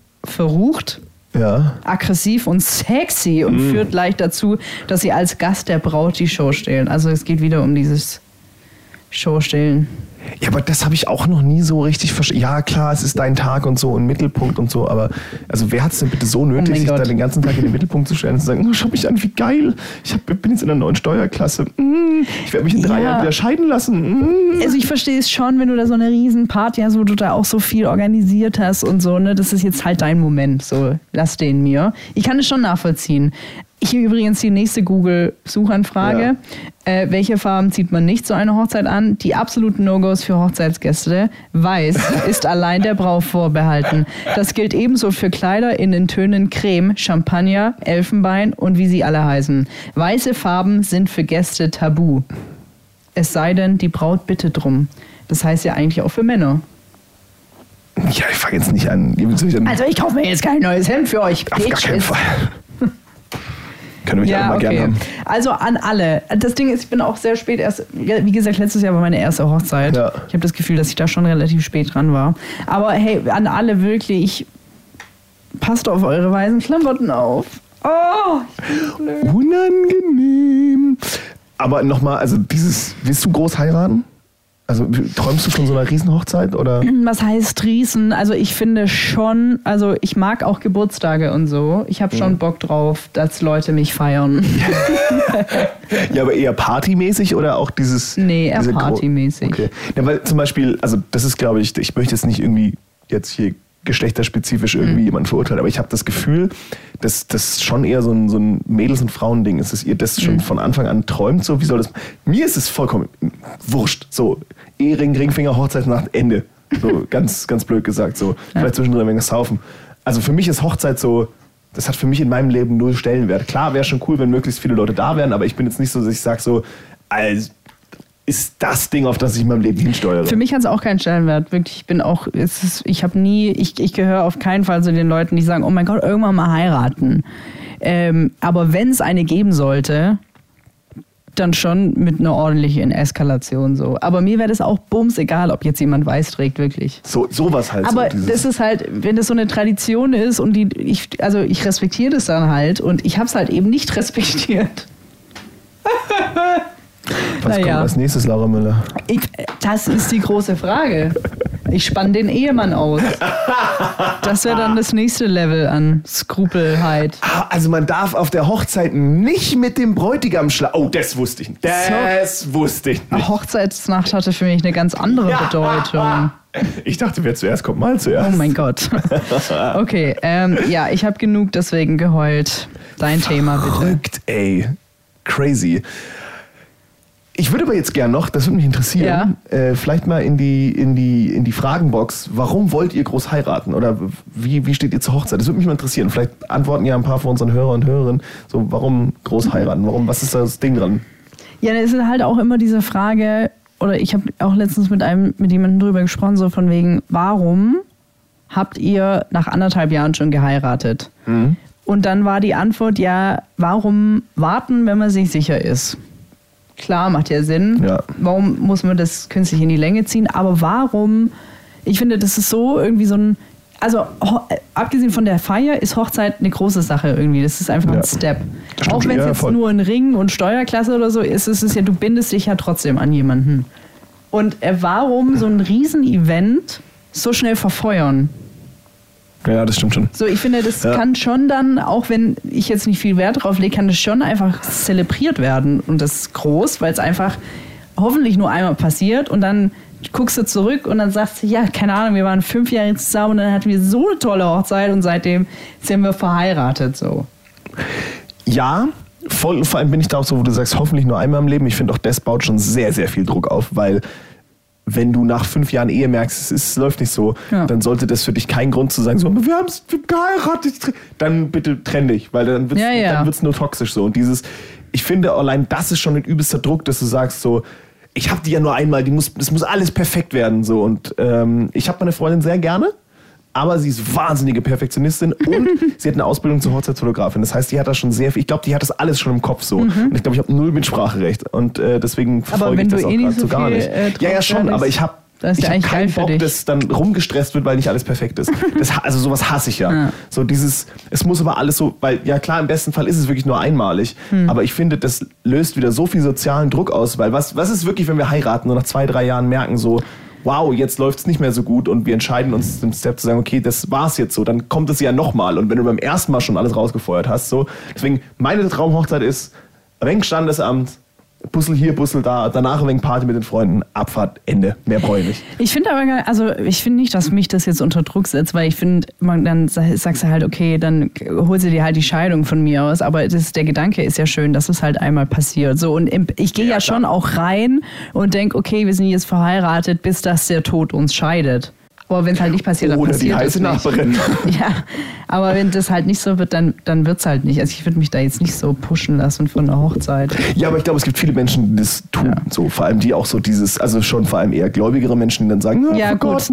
aggressiv und sexy und führt leicht dazu, dass sie als Gast der Braut die Show stehlen. Also es geht wieder um dieses Showstellen. Ja, aber das habe ich auch noch nie so richtig verstanden. Ja, klar, es ist dein Tag und so und Mittelpunkt und so, aber also wer hat es denn bitte so nötig, sich da den ganzen Tag in den Mittelpunkt zu stellen und zu sagen, schau mich an, wie geil, ich bin jetzt in einer neuen Steuerklasse, ich werde mich in 3 Jahren wieder scheiden lassen. Also ich verstehe es schon, wenn du da so eine riesen Party hast, wo du da auch so viel organisiert hast und so, ne, das ist jetzt halt dein Moment, so, lass den mir. Ich kann es schon nachvollziehen. Hier übrigens die nächste Google-Suchanfrage. Ja. Welche Farben zieht man nicht zu einer Hochzeit an? Die absoluten No-Gos für Hochzeitsgäste. Weiß ist allein der Braut vorbehalten. Das gilt ebenso für Kleider in den Tönen Creme, Champagner, Elfenbein und wie sie alle heißen. Weiße Farben sind für Gäste tabu. Es sei denn, die Braut bittet drum. Das heißt ja eigentlich auch für Männer. Ja, ich fange jetzt nicht an. Also ich kaufe mir jetzt kein neues Hemd für euch. Auf gar keinen Fall. Können wir ja mal gerne haben. Also an alle. Das Ding ist, ich bin auch sehr spät erst, wie gesagt, letztes Jahr war meine erste Hochzeit. Ja. Ich habe das Gefühl, dass ich da schon relativ spät dran war. Aber hey, an alle wirklich, passt auf eure weißen Klamotten auf. Oh, blöd. Unangenehm. Aber nochmal, also willst du groß heiraten? Also träumst du von so einer Riesenhochzeit oder? Was heißt Riesen? Also ich finde schon, also ich mag auch Geburtstage und so. Ich habe schon Bock drauf, dass Leute mich feiern. Ja, aber eher partymäßig oder auch dieses? Nee, eher partymäßig. Okay. Ja, weil zum Beispiel, also das ist, glaube ich möchte jetzt nicht irgendwie jetzt hier geschlechterspezifisch irgendwie jemand verurteilen, aber ich habe das Gefühl, dass das schon eher so ein Mädels- und Frauending ist, dass ihr das schon von Anfang an träumt, so wie soll das, mir ist es vollkommen wurscht, so Ehering, Ringfinger, Hochzeitsnacht, Ende, so ganz, ganz blöd gesagt, so vielleicht zwischendrin ein wenig saufen. Also für mich ist Hochzeit so, das hat für mich in meinem Leben 0 Stellenwert. Klar, wäre schon cool, wenn möglichst viele Leute da wären, aber ich bin jetzt nicht so, dass ich sage so, also ist das Ding, auf das ich in meinem Leben hinsteuere. Für mich hat es auch keinen Stellenwert. Wirklich, ich gehöre auf keinen Fall zu den Leuten, die sagen, oh mein Gott, irgendwann mal heiraten. Aber wenn es eine geben sollte, dann schon mit einer ordentlichen Eskalation so. Aber mir wäre das auch bums egal, ob jetzt jemand weiß trägt, wirklich. Sowas halt. Aber so, das ist halt, wenn das so eine Tradition ist und ich respektiere das dann halt und ich habe es halt eben nicht respektiert. Was kommt als nächstes, Laura Müller? Das ist die große Frage. Ich spanne den Ehemann aus. Das wäre dann das nächste Level an Skrupelheit. Also man darf auf der Hochzeit nicht mit dem Bräutigam schlafen. Oh, das wusste ich nicht. Wusste ich nicht. Hochzeitsnacht hatte für mich eine ganz andere Bedeutung. Ich dachte, wer zuerst kommt, mal zuerst. Oh mein Gott. Okay, ich habe genug deswegen geheult. Dein Thema, bitte. Verrückt, ey. Crazy. Ich würde aber jetzt gern noch, das würde mich interessieren, vielleicht mal in die Fragenbox, warum wollt ihr groß heiraten? Oder wie steht ihr zur Hochzeit? Das würde mich mal interessieren. Vielleicht antworten ja ein paar von unseren Hörer und Hörerinnen, so warum groß heiraten? Was ist da das Ding dran? Ja, es ist halt auch immer diese Frage, oder ich habe auch letztens mit jemandem drüber gesprochen, so von wegen, warum habt ihr nach 1,5 Jahren schon geheiratet? Mhm. Und dann war die Antwort, warum warten, wenn man sich sicher ist? Klar, macht ja Sinn. Ja. Warum muss man das künstlich in die Länge ziehen? Aber warum? Ich finde, das ist so irgendwie so ein... Also, abgesehen von der Feier ist Hochzeit eine große Sache irgendwie. Das ist einfach ein Step. Auch wenn es jetzt nur ein Ring und Steuerklasse oder so ist, ist es ja, du bindest dich ja trotzdem an jemanden. Und warum so ein Riesen-Event so schnell verfeuern? Ja, das stimmt schon. So, ich finde, das kann schon dann, auch wenn ich jetzt nicht viel Wert drauf lege, kann das schon einfach zelebriert werden. Und das ist groß, weil es einfach hoffentlich nur einmal passiert und dann guckst du zurück und dann sagst du, keine Ahnung, wir waren 5 Jahre zusammen und dann hatten wir so eine tolle Hochzeit und seitdem sind wir verheiratet. So. Ja, vor allem bin ich da auch so, wo du sagst, hoffentlich nur einmal im Leben. Ich finde auch, das baut schon sehr, sehr viel Druck auf, weil wenn du nach 5 Jahren Ehe merkst, es läuft nicht so, dann sollte das für dich kein Grund zu sagen, so, wir haben geheiratet, dann bitte trenn dich, weil dann wird's nur toxisch so. Und ich finde, allein das ist schon ein übelster Druck, dass du sagst so, ich habe die ja nur einmal, das muss alles perfekt werden. So. Und ich habe meine Freundin sehr gerne, aber sie ist wahnsinnige Perfektionistin und sie hat eine Ausbildung zur Hochzeitsfotografin. Das heißt, die hat da schon sehr viel, ich glaube, die hat das alles schon im Kopf so. Und ich glaube, ich habe 0 Mitspracherecht und deswegen verfolge ich das auch gerade so gar nicht. Ja, schon, aber ich habe keinen Bock, dass dann rumgestresst wird, weil nicht alles perfekt ist. Also sowas hasse ich ja. So es muss aber alles so, weil ja klar, im besten Fall ist es wirklich nur einmalig, aber ich finde, das löst wieder so viel sozialen Druck aus, weil was ist wirklich, wenn wir heiraten und nach 2-3 Jahren merken so, wow, jetzt läuft es nicht mehr so gut und wir entscheiden uns im Step zu sagen, okay, das war's jetzt so, dann kommt es ja nochmal und wenn du beim ersten Mal schon alles rausgefeuert hast, so, deswegen meine Traumhochzeit ist ein wenig Standesamt, Bussel hier, Bussel da, danach ein wenig Party mit den Freunden, Abfahrt, Ende, mehr brauche ich nicht. Ich finde aber, ich finde nicht, dass mich das jetzt unter Druck setzt, weil ich finde, dann sagst du halt, okay, dann holst du dir halt die Scheidung von mir aus, aber der Gedanke ist ja schön, dass es halt einmal passiert. So, und ich gehe ja schon auch rein und denke, okay, wir sind jetzt verheiratet, bis dass der Tod uns scheidet. Aber wenn es halt nicht passiert, dann passiert es nicht. Oder die heiße Nachbarin. Ja, aber wenn das halt nicht so wird, dann wird es halt nicht. Also ich würde mich da jetzt nicht so pushen lassen von der Hochzeit. Ja, aber ich glaube, es gibt viele Menschen, die das tun. Ja. So, vor allem die auch so also schon vor allem eher gläubigere Menschen, die dann sagen, ja gut,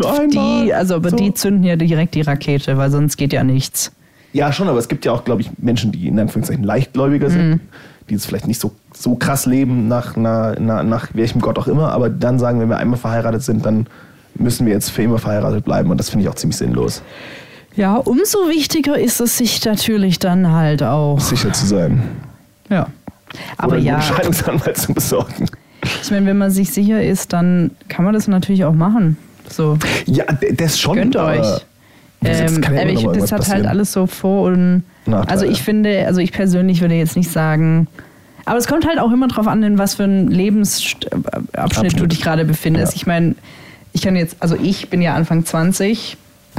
die zünden ja direkt die Rakete, weil sonst geht ja nichts. Ja, schon, aber es gibt ja auch, glaube ich, Menschen, die in Anführungszeichen leichtgläubiger sind, die es vielleicht nicht so krass leben nach welchem Gott auch immer, aber dann sagen, wenn wir einmal verheiratet sind, dann müssen wir jetzt für immer verheiratet bleiben und das finde ich auch ziemlich sinnlos. Ja, umso wichtiger ist es, sich natürlich dann halt auch sicher zu sein. Ja. Aber einen Scheidungsanwalt zu besorgen. Ich meine, wenn man sich sicher ist, dann kann man das natürlich auch machen. So. Ja, das schon. Gönnt euch. Das hat halt alles so Vor- und Nachteile. Also ich finde, ich persönlich würde jetzt nicht sagen, aber es kommt halt auch immer drauf an, in was für ein Lebensabschnitt du dich gerade befindest. Ja. Ich meine, ich bin ja Anfang 20.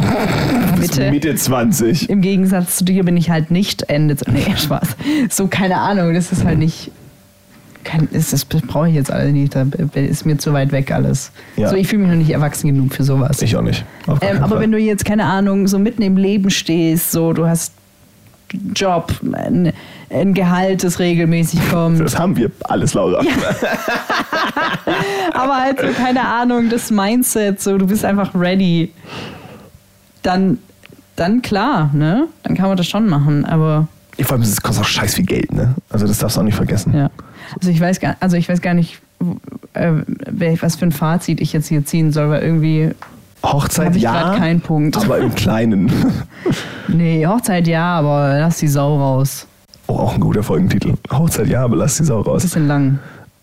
Mitte 20. Im Gegensatz zu dir bin ich halt nicht Ende. Nee, Spaß. So, keine Ahnung, das ist halt nicht. Das brauche ich jetzt alles nicht. Da ist mir zu weit weg alles. Ja. So, ich fühle mich noch nicht erwachsen genug für sowas. Ich auch nicht. Aber wenn du jetzt, keine Ahnung, so mitten im Leben stehst, so, du hast Job, ein Gehalt, das regelmäßig kommt. Das haben wir alles, Laura. Ja. Aber halt so, keine Ahnung, das Mindset, so, du bist einfach ready. Dann klar, ne? Dann kann man das schon machen, aber... Vor allem, das kostet auch scheiß viel Geld, ne? Also das darfst du auch nicht vergessen. Ja. Also ich weiß gar nicht, was für ein Fazit ich jetzt hier ziehen soll, weil irgendwie Hochzeit habe ich ja, gerade keinen Punkt. Aber im Kleinen. Nee, Hochzeit ja, aber lass die Sau raus. Oh, auch ein guter Folgentitel. Hochzeit ja, aber lass die Sau raus. Bisschen lang.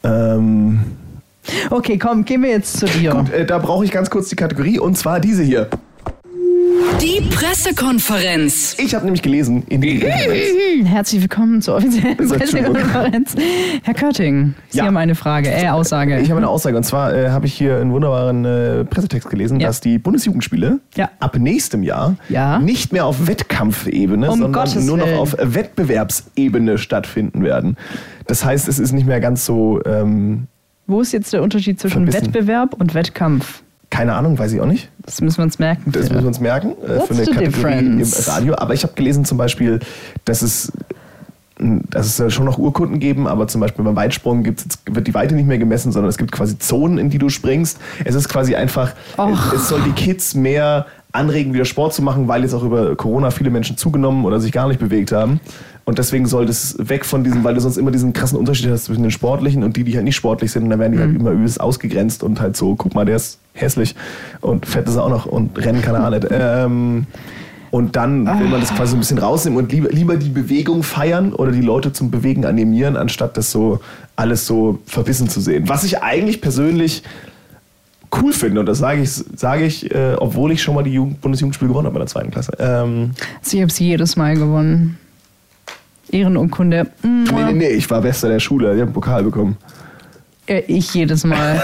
Okay, komm, gehen wir jetzt zu dir. Gut, da brauche ich ganz kurz die Kategorie und zwar diese hier. Die Pressekonferenz. Ich habe nämlich gelesen in die Herzlich willkommen zur offiziellen Pressekonferenz. Herr Körting, Sie haben eine Frage, Aussage. Ich habe eine Aussage und zwar habe ich hier einen wunderbaren Pressetext gelesen, dass die Bundesjugendspiele ab nächstem Jahr nicht mehr auf Wettkampfebene, sondern nur noch auf Wettbewerbsebene stattfinden werden. Das heißt, es ist nicht mehr ganz so... Wo ist jetzt der Unterschied zwischen Wettbewerb und Wettkampf? Keine Ahnung, weiß ich auch nicht. Das müssen wir uns merken. Das müssen wir uns merken für eine Kategorie im Radio. Aber ich habe gelesen zum Beispiel, dass es schon noch Urkunden geben, aber zum Beispiel beim Weitsprung wird die Weite nicht mehr gemessen, sondern es gibt quasi Zonen, in die du springst. Es ist quasi einfach, es soll die Kids mehr anregen, wieder Sport zu machen, weil jetzt auch über Corona viele Menschen zugenommen oder sich gar nicht bewegt haben. Und deswegen soll das weg von diesem, weil du sonst immer diesen krassen Unterschied hast zwischen den Sportlichen und die halt nicht sportlich sind. Und dann werden die halt immer übelst ausgegrenzt und halt so, guck mal, der ist hässlich und fett ist er auch noch und rennen kann er auch nicht. Und dann will man das quasi so ein bisschen rausnehmen und lieber die Bewegung feiern oder die Leute zum Bewegen animieren, anstatt das so alles so verbissen zu sehen. Was ich eigentlich persönlich cool finde, und das sage ich, obwohl ich schon mal die Bundesjugendspiele gewonnen habe in der 2. Klasse. Ich habe sie jedes Mal gewonnen. Ehrenurkunde. Nee, ich war Bester der Schule, ich habe einen Pokal bekommen. Ich jedes Mal.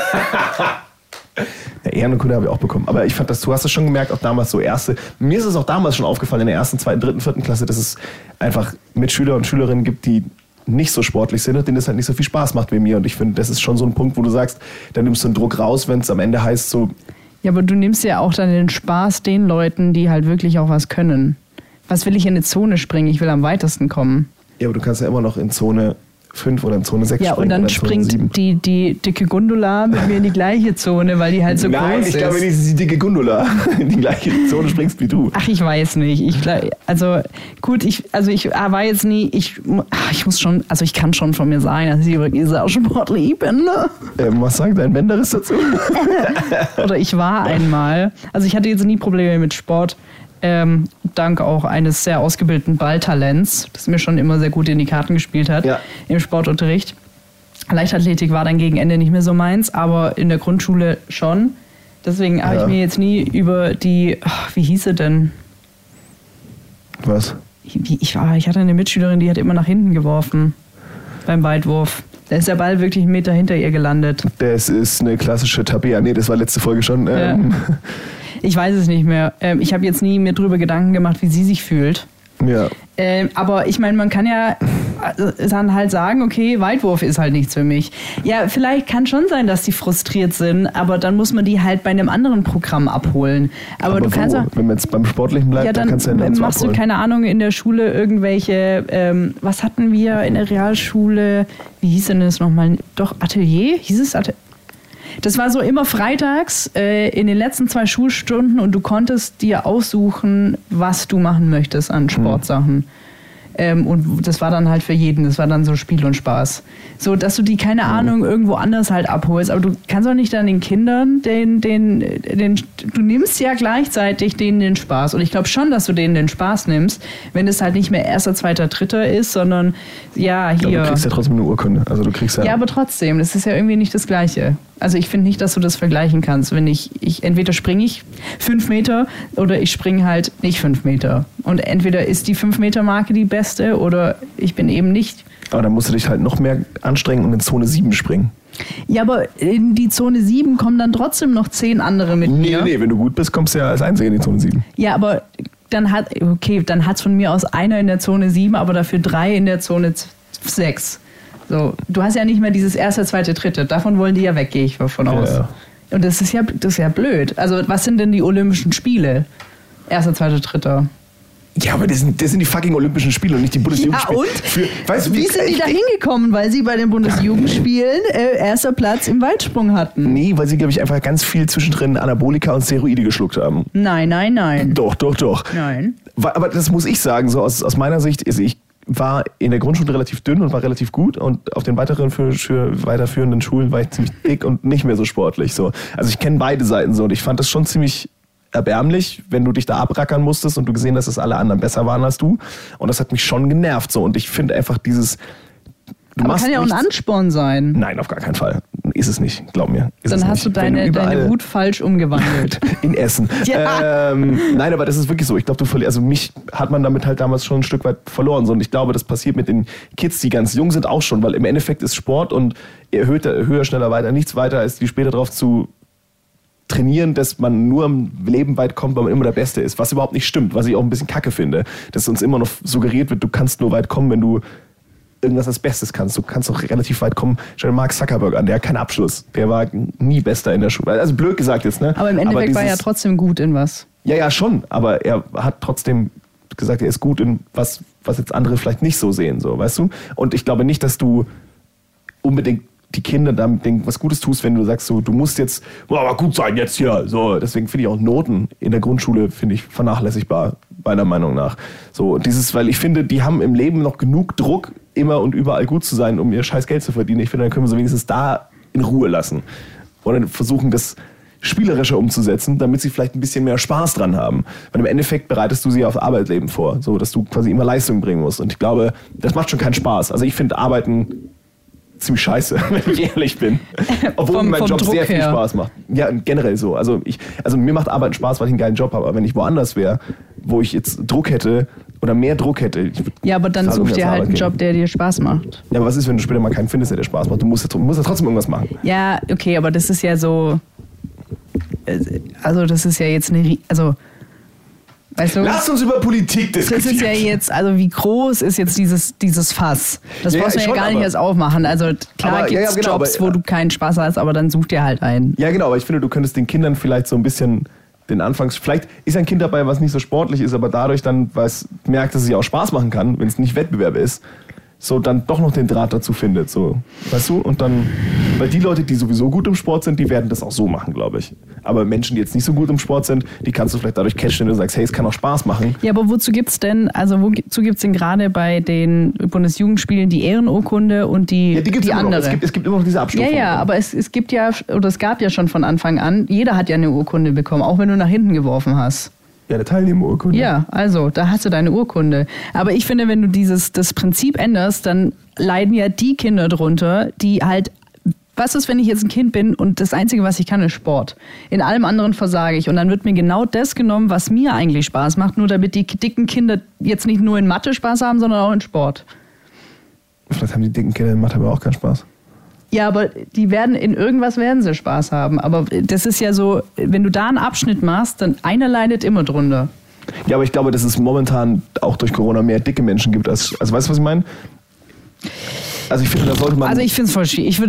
Ja, Ehrenurkunde habe ich auch bekommen. Aber ich fand, du hast es schon gemerkt, auch damals so mir ist es auch damals schon aufgefallen, in der 1., 2., 3., 4. Klasse, dass es einfach Mitschüler und Schülerinnen gibt, die nicht so sportlich sind und denen es halt nicht so viel Spaß macht wie mir. Und ich finde, das ist schon so ein Punkt, wo du sagst, da nimmst du einen Druck raus, wenn es am Ende heißt so... Ja, aber du nimmst ja auch dann den Spaß den Leuten, die halt wirklich auch was können. Was will ich in eine Zone springen? Ich will am weitesten kommen. Ja, aber du kannst ja immer noch in Zone 5 oder in Zone 6 springen. Ja, und dann springt die dicke Gundula mit mir in die gleiche Zone, weil die halt so groß ist. Nein, ich glaube nicht, dass die dicke Gundula in die gleiche Zone springst wie du. Ach, ich weiß nicht. Ich war jetzt nie, ich muss schon, also ich kann schon von mir sagen, dass ich übrigens auch sportlich bin. Ne? Was sagt dein Bänderriss dazu? Oder ich war einmal, also ich hatte jetzt nie Probleme mit Sport. Dank auch eines sehr ausgebildeten Balltalents, das mir schon immer sehr gut in die Karten gespielt hat im Sportunterricht. Leichtathletik war dann gegen Ende nicht mehr so meins, aber in der Grundschule schon. Deswegen habe ich mir jetzt nie über die, wie hieß sie denn? Was? Ich hatte eine Mitschülerin, die hat immer nach hinten geworfen beim Weitwurf. Da ist der Ball wirklich 1 Meter hinter ihr gelandet. Das ist eine klassische Tabea. Nee, das war letzte Folge schon. Ja. Ich weiß es nicht mehr. Ich habe jetzt nie mir drüber Gedanken gemacht, wie sie sich fühlt. Ja. Aber ich meine, man kann ja dann halt sagen, okay, Weitwurf ist halt nichts für mich. Ja, vielleicht kann schon sein, dass die frustriert sind, aber dann muss man die halt bei einem anderen Programm abholen. Aber du kannst auch, wenn man jetzt beim Sportlichen bleibt, dann kannst du ja machst abholen. Du, keine Ahnung, in der Schule irgendwelche, was hatten wir in der Realschule, wie hieß denn das nochmal? Doch, Atelier? Hieß es Atelier? Das war so immer freitags in den letzten 2 Schulstunden und du konntest dir aussuchen, was du machen möchtest an Sportsachen. Und das war dann halt für jeden, das war dann so Spiel und Spaß. So, dass du die, keine Ahnung, irgendwo anders halt abholst. Aber du kannst auch nicht dann den Kindern du nimmst ja gleichzeitig denen den Spaß. Und ich glaube schon, dass du denen den Spaß nimmst, wenn es halt nicht mehr 1., 2., 3. ist, sondern hier. Aber du kriegst ja trotzdem eine Urkunde. Also du kriegst ja, aber trotzdem, das ist ja irgendwie nicht das Gleiche. Also ich finde nicht, dass du das vergleichen kannst. Wenn entweder springe ich 5 Meter oder ich springe halt nicht 5 Meter. Und entweder ist die 5-Meter-Marke die beste oder ich bin eben nicht. Aber dann musst du dich halt noch mehr anstrengen und in Zone 7 springen. Ja, aber in die Zone 7 kommen dann trotzdem noch 10 andere mit mir. Nee, wenn du gut bist, kommst du ja als Einziger in die Zone 7. Ja, aber dann hat es von mir aus einer in der Zone 7, aber dafür 3 in der Zone 6. So, du hast ja nicht mehr dieses 1., 2., 3. Davon wollen die ja weg, gehe ich davon aus. Ja. Und das ist ja blöd. Also was sind denn die Olympischen Spiele? 1., 2., 3. Ja, aber das sind die fucking Olympischen Spiele und nicht die Bundesjugendspiele. Ja, und? Wie sind die da hingekommen? Weil sie bei den Bundesjugendspielen 1. Platz im Weitsprung hatten. Nee, weil sie, glaube ich, einfach ganz viel zwischendrin Anabolika und Steroide geschluckt haben. Nein. Doch. Nein. Aber das muss ich sagen, so aus meiner Sicht, ich war in der Grundschule relativ dünn und war relativ gut und auf den weiterführenden Schulen war ich ziemlich dick und nicht mehr so sportlich. So. Also ich kenne beide Seiten so und ich fand das schon ziemlich erbärmlich, wenn du dich da abrackern musstest und du gesehen hast, dass alle anderen besser waren als du. Und das hat mich schon genervt so. Und ich finde einfach dieses... Aber kann ja auch ein Ansporn sein. Nein, auf gar keinen Fall. Ist es nicht, glaub mir. Dann hast du deine Wut falsch umgewandelt. In Essen. Ja. Nein, aber das ist wirklich so. Ich glaube, mich hat man damit halt damals schon ein Stück weit verloren. So. Und ich glaube, das passiert mit den Kids, die ganz jung sind, auch schon. Weil im Endeffekt ist Sport und höher, schneller, weiter, nichts weiter, als die später drauf zu trainieren, dass man nur im Leben weit kommt, weil man immer der Beste ist. Was überhaupt nicht stimmt, was ich auch ein bisschen kacke finde. Dass uns immer noch suggeriert wird, du kannst nur weit kommen, wenn du irgendwas als Bestes kannst. Du kannst auch relativ weit kommen. Schau dir Mark Zuckerberg an, der hat keinen Abschluss. Der war nie Bester in der Schule. Also blöd gesagt jetzt, ne? Aber im Endeffekt war er ja trotzdem gut in was. Ja, schon. Aber er hat trotzdem gesagt, er ist gut in was jetzt andere vielleicht nicht so sehen, so, weißt du? Und ich glaube nicht, dass du unbedingt die Kinder damit was Gutes tust, wenn du sagst, so, du musst jetzt aber gut sein jetzt hier. So, deswegen finde ich auch Noten in der Grundschule finde ich vernachlässigbar, meiner Meinung nach. So, weil ich finde, die haben im Leben noch genug Druck, immer und überall gut zu sein, um ihr scheiß Geld zu verdienen. Ich finde, dann können wir so wenigstens da in Ruhe lassen. Oder versuchen, das spielerischer umzusetzen, damit sie vielleicht ein bisschen mehr Spaß dran haben. Weil im Endeffekt bereitest du sie aufs Arbeitsleben vor, so dass du quasi immer Leistung bringen musst. Und ich glaube, das macht schon keinen Spaß. Also ich finde Arbeiten ziemlich scheiße, wenn ich ehrlich bin. Obwohl mein Job sehr viel Spaß macht. Ja, generell so. Also mir macht Arbeiten Spaß, weil ich einen geilen Job habe. Aber wenn ich woanders wäre, wo ich jetzt Druck hätte oder mehr Druck hätte... Ja, aber dann such dir halt einen Job, der dir Spaß macht. Ja, aber was ist, wenn du später mal keinen findest, der dir Spaß macht? Du musst ja trotzdem irgendwas machen. Ja, okay, aber das ist ja so... Also das ist ja jetzt eine... Also... Weißt du, lass uns über Politik diskutieren. Das ist ja jetzt, also wie groß ist jetzt dieses Fass? Das brauchst du ja gar nicht erst aufmachen. Also klar gibt es Jobs, wo du keinen Spaß hast, aber dann such dir halt einen. Ja genau, aber ich finde, du könntest den Kindern vielleicht so ein bisschen vielleicht ist ein Kind dabei, was nicht so sportlich ist, aber dadurch dann, weil es merkt, dass es ja auch Spaß machen kann, wenn es nicht Wettbewerb ist, so dann doch noch den Draht dazu findet, so, weißt du? Und dann, weil die Leute, die sowieso gut im Sport sind, die werden das auch so machen, glaube ich. Aber Menschen, die jetzt nicht so gut im Sport sind, die kannst du vielleicht dadurch catchen, wenn du sagst, hey, es kann auch Spaß machen. Ja, aber wozu gibt's denn gerade bei den Bundesjugendspielen die Ehrenurkunde und die andere? Es gibt immer noch diese Abstufung. Ja, aber es gab ja schon von Anfang an, jeder hat ja eine Urkunde bekommen, auch wenn du nach hinten geworfen hast. Ja, eine Teilnehmerurkunde. Ja, also, da hast du deine Urkunde. Aber ich finde, wenn du das Prinzip änderst, dann leiden ja die Kinder drunter, die halt, was ist, wenn ich jetzt ein Kind bin und das Einzige, was ich kann, ist Sport. In allem anderen versage ich. Und dann wird mir genau das genommen, was mir eigentlich Spaß macht, nur damit die dicken Kinder jetzt nicht nur in Mathe Spaß haben, sondern auch in Sport. Vielleicht haben die dicken Kinder in Mathe aber auch keinen Spaß. Ja, aber in irgendwas werden sie Spaß haben. Aber das ist ja so, wenn du da einen Abschnitt machst, dann einer leidet immer drunter. Ja, aber ich glaube, dass es momentan auch durch Corona mehr dicke Menschen gibt als weißt du, was ich meine? Also ich finde, da sollte man... Also ich finde es voll schwierig.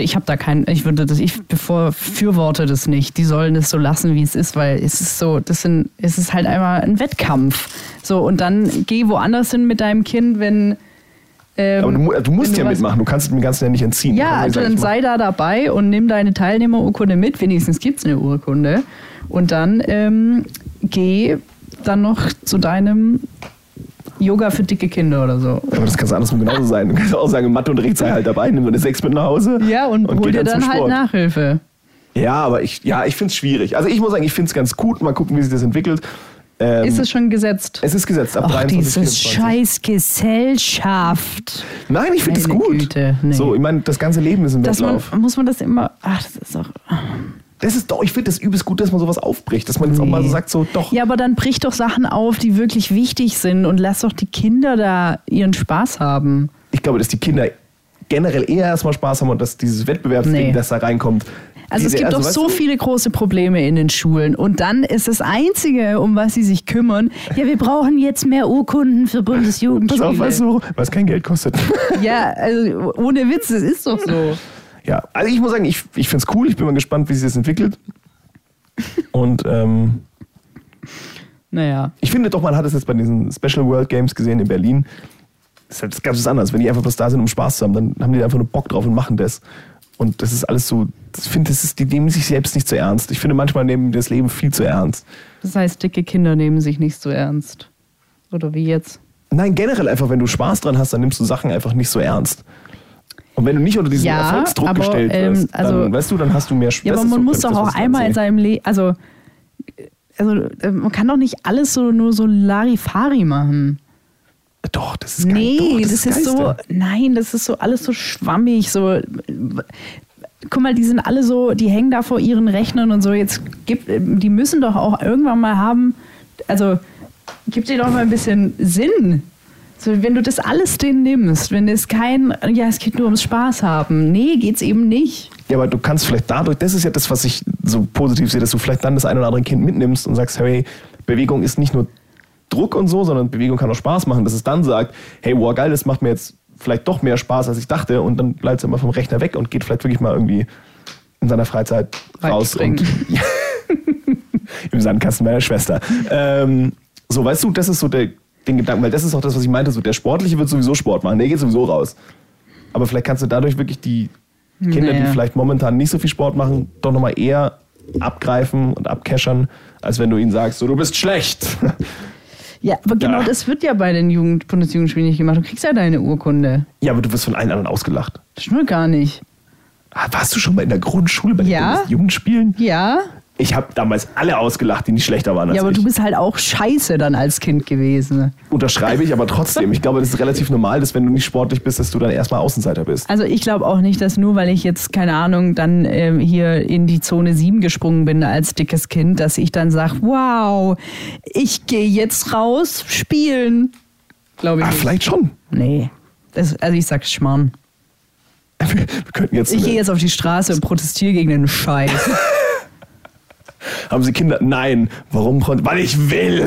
Ich befürworte das nicht. Die sollen es so lassen, wie es ist, weil es ist so, es ist halt einmal ein Wettkampf. So, und dann geh woanders hin mit deinem Kind, wenn... Aber du musst ja mitmachen, du kannst es dem Ganzen ja nicht entziehen. Ja, also dann sei da dabei und nimm deine Teilnehmerurkunde mit, wenigstens gibt es eine Urkunde. Und dann geh dann noch zu deinem Yoga für dicke Kinder oder so. Aber das kann andersrum genauso sein. Du kannst auch sagen, Matheunterricht sei halt dabei, nimm so eine 6 mit nach Hause. Ja, und hol dir dann halt Nachhilfe. Ja, aber ich finde es schwierig. Also ich muss sagen, ich finde es ganz gut. Mal gucken, wie sich das entwickelt. Ist es schon gesetzt? Es ist gesetzt, ab 23, dieses 24. Scheiß Gesellschaft. Nein, ich finde es gut. Güte, nee. So, ich meine, das ganze Leben ist im Wettlauf. Muss man das immer... Ach, das ist auch... Ich finde das übelst gut, dass man sowas aufbricht. Dass man jetzt auch mal so sagt, so doch. Ja, aber dann brich doch Sachen auf, die wirklich wichtig sind und lass doch die Kinder da ihren Spaß haben. Ich glaube, dass die Kinder generell eher erstmal Spaß haben und dass dieses Wettbewerbsding, das da reinkommt... Also es gibt doch so viele große Probleme in den Schulen und dann ist das Einzige, um was sie sich kümmern, ja, wir brauchen jetzt mehr Urkunden für Bundesjugendspiele. Pass auf, was kein Geld kostet. Ja, also ohne Witz, das ist doch so. Ja, also ich muss sagen, ich finde es cool, ich bin mal gespannt, wie sich das entwickelt. Und naja. Ich finde doch, man hat es jetzt bei diesen Special World Games gesehen in Berlin. Das ist halt das ganz anders. Wenn die einfach bloß da sind, um Spaß zu haben, dann haben die einfach nur Bock drauf und machen das. Und das ist alles so, ich finde, die nehmen sich selbst nicht so ernst. Ich finde, manchmal nehmen die das Leben viel zu ernst. Das heißt, dicke Kinder nehmen sich nicht so ernst. Oder wie jetzt? Nein, generell einfach, wenn du Spaß dran hast, dann nimmst du Sachen einfach nicht so ernst. Und wenn du nicht unter diesen Erfolgsdruck gestellt wirst, dann, weißt du, dann hast du mehr Spaß. Ja, aber man muss doch auch einmal in seinem Leben, also man kann doch nicht alles nur so Larifari machen. Doch, das ist geil. Nee, das ist so, nein, das ist so alles so schwammig, so. Guck mal, die sind alle so, die hängen da vor ihren Rechnern und so, die müssen doch auch irgendwann mal haben, also gib dir doch mal ein bisschen Sinn. So, wenn du das alles denen nimmst, wenn es es geht nur ums Spaß haben. Nee, geht's eben nicht. Ja, aber du kannst vielleicht dadurch, das ist ja das, was ich so positiv sehe, dass du vielleicht dann das ein oder andere Kind mitnimmst und sagst, hey, Bewegung ist nicht nur Druck und so, sondern Bewegung kann auch Spaß machen, dass es dann sagt, hey, wow, geil, das macht mir jetzt vielleicht doch mehr Spaß, als ich dachte, und dann bleibt es immer vom Rechner weg und geht vielleicht wirklich mal irgendwie in seiner Freizeit raus. Und im Sandkasten meiner Schwester. So, weißt du, das ist so den Gedanken, weil das ist auch das, was ich meinte, so der Sportliche wird sowieso Sport machen, der geht sowieso raus. Aber vielleicht kannst du dadurch wirklich die Kinder, die vielleicht momentan nicht so viel Sport machen, doch nochmal eher abgreifen und abkeschern, als wenn du ihnen sagst, so, du bist schlecht. Ja, aber genau das wird ja bei den Bundesjugendspielen nicht gemacht. Du kriegst ja deine Urkunde. Ja, aber du wirst von allen anderen ausgelacht. Das stimmt gar nicht. Warst du schon mal in der Grundschule bei den Bundesjugendspielen? Ja. Ich habe damals alle ausgelacht, die nicht schlechter waren als ich. Ja, aber du bist halt auch scheiße dann als Kind gewesen. Unterschreibe ich, aber trotzdem. Ich glaube, das ist relativ normal, dass wenn du nicht sportlich bist, dass du dann erstmal Außenseiter bist. Also ich glaube auch nicht, dass nur weil ich jetzt, keine Ahnung, dann hier in die Zone 7 gesprungen bin als dickes Kind, dass ich dann sage, wow, ich gehe jetzt raus spielen. Glaube ich nicht. Vielleicht schon. Nee. Also ich sag Schmarrn. Wir könnten jetzt ich gehe jetzt auf die Straße und protestiere gegen den Scheiß. Haben Sie Kinder? Nein. Warum? Weil ich will.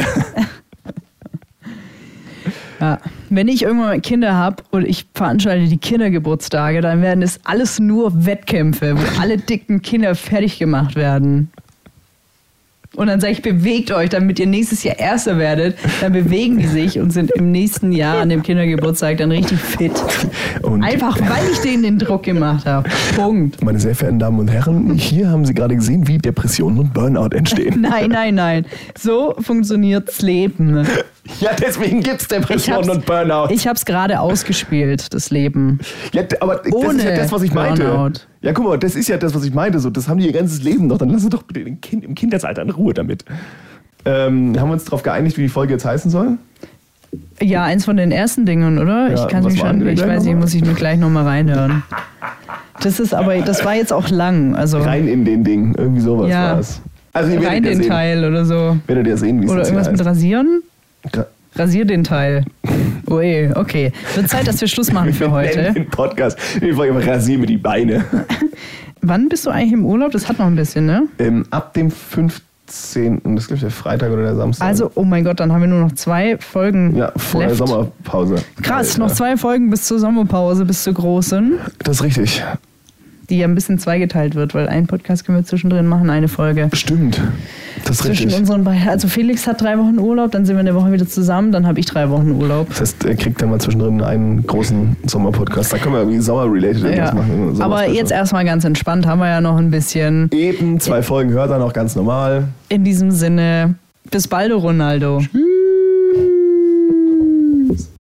Ja. Wenn ich irgendwann Kinder habe und ich veranstalte die Kindergeburtstage, dann werden es alles nur Wettkämpfe, wo alle dicken Kinder fertig gemacht werden. Und dann sage ich, bewegt euch, damit ihr nächstes Jahr Erster werdet. Dann bewegen die sich und sind im nächsten Jahr an dem Kindergeburtstag dann richtig fit. Und einfach, weil ich denen den Druck gemacht habe. Punkt. Meine sehr verehrten Damen und Herren, hier haben Sie gerade gesehen, wie Depressionen und Burnout entstehen. Nein. So funktioniert's Leben. Ja, deswegen gibt's Depressionen und Burnout. Ich habe es gerade ausgespielt, das Leben. Ja, aber das ist ja das, was ich meinte. Burnout. Ja, guck mal, das ist ja das, was ich meinte. So, das haben die ihr ganzes Leben noch. Dann lass sie doch bitte im Kindesalter in Ruhe damit. Haben wir uns darauf geeinigt, wie die Folge jetzt heißen soll? Ja, eins von den ersten Dingen, oder? Ja, ich weiß nicht, muss ich mir gleich nochmal reinhören. Das war jetzt auch lang. Also rein in den Ding, irgendwie sowas war es. Also, rein den Teil oder so. Werdet ihr sehen, wie es oder irgendwas heißt. Mit Rasieren? Rasier den Teil. Ui, okay. Wird Zeit, dass wir Schluss machen für heute. Den Podcast. Ich frage immer, rasier mir die Beine. Wann bist du eigentlich im Urlaub? Das hat noch ein bisschen, ne? Ab dem 15. Das ist, glaube ich, der Freitag oder der Samstag. Also, oh mein Gott, dann haben wir nur noch 2 Folgen. Ja, vor der Sommerpause. Krass, noch 2 Folgen bis zur Sommerpause, bis zur großen. Das ist richtig. Die ja ein bisschen zweigeteilt wird, weil einen Podcast können wir zwischendrin machen, eine Folge. Stimmt. Das ist richtig. Unseren beiden. Also Felix hat 3 Wochen Urlaub, dann sind wir eine Woche wieder zusammen, dann habe ich 3 Wochen Urlaub. Das heißt, er kriegt dann mal zwischendrin einen großen Sommerpodcast. Da können wir irgendwie Sommer-related irgendwas machen. Aber jetzt erstmal ganz entspannt, haben wir ja noch ein bisschen. Eben, 2 Folgen hört er noch ganz normal. In diesem Sinne, bis bald, Ronaldo. Tschüss.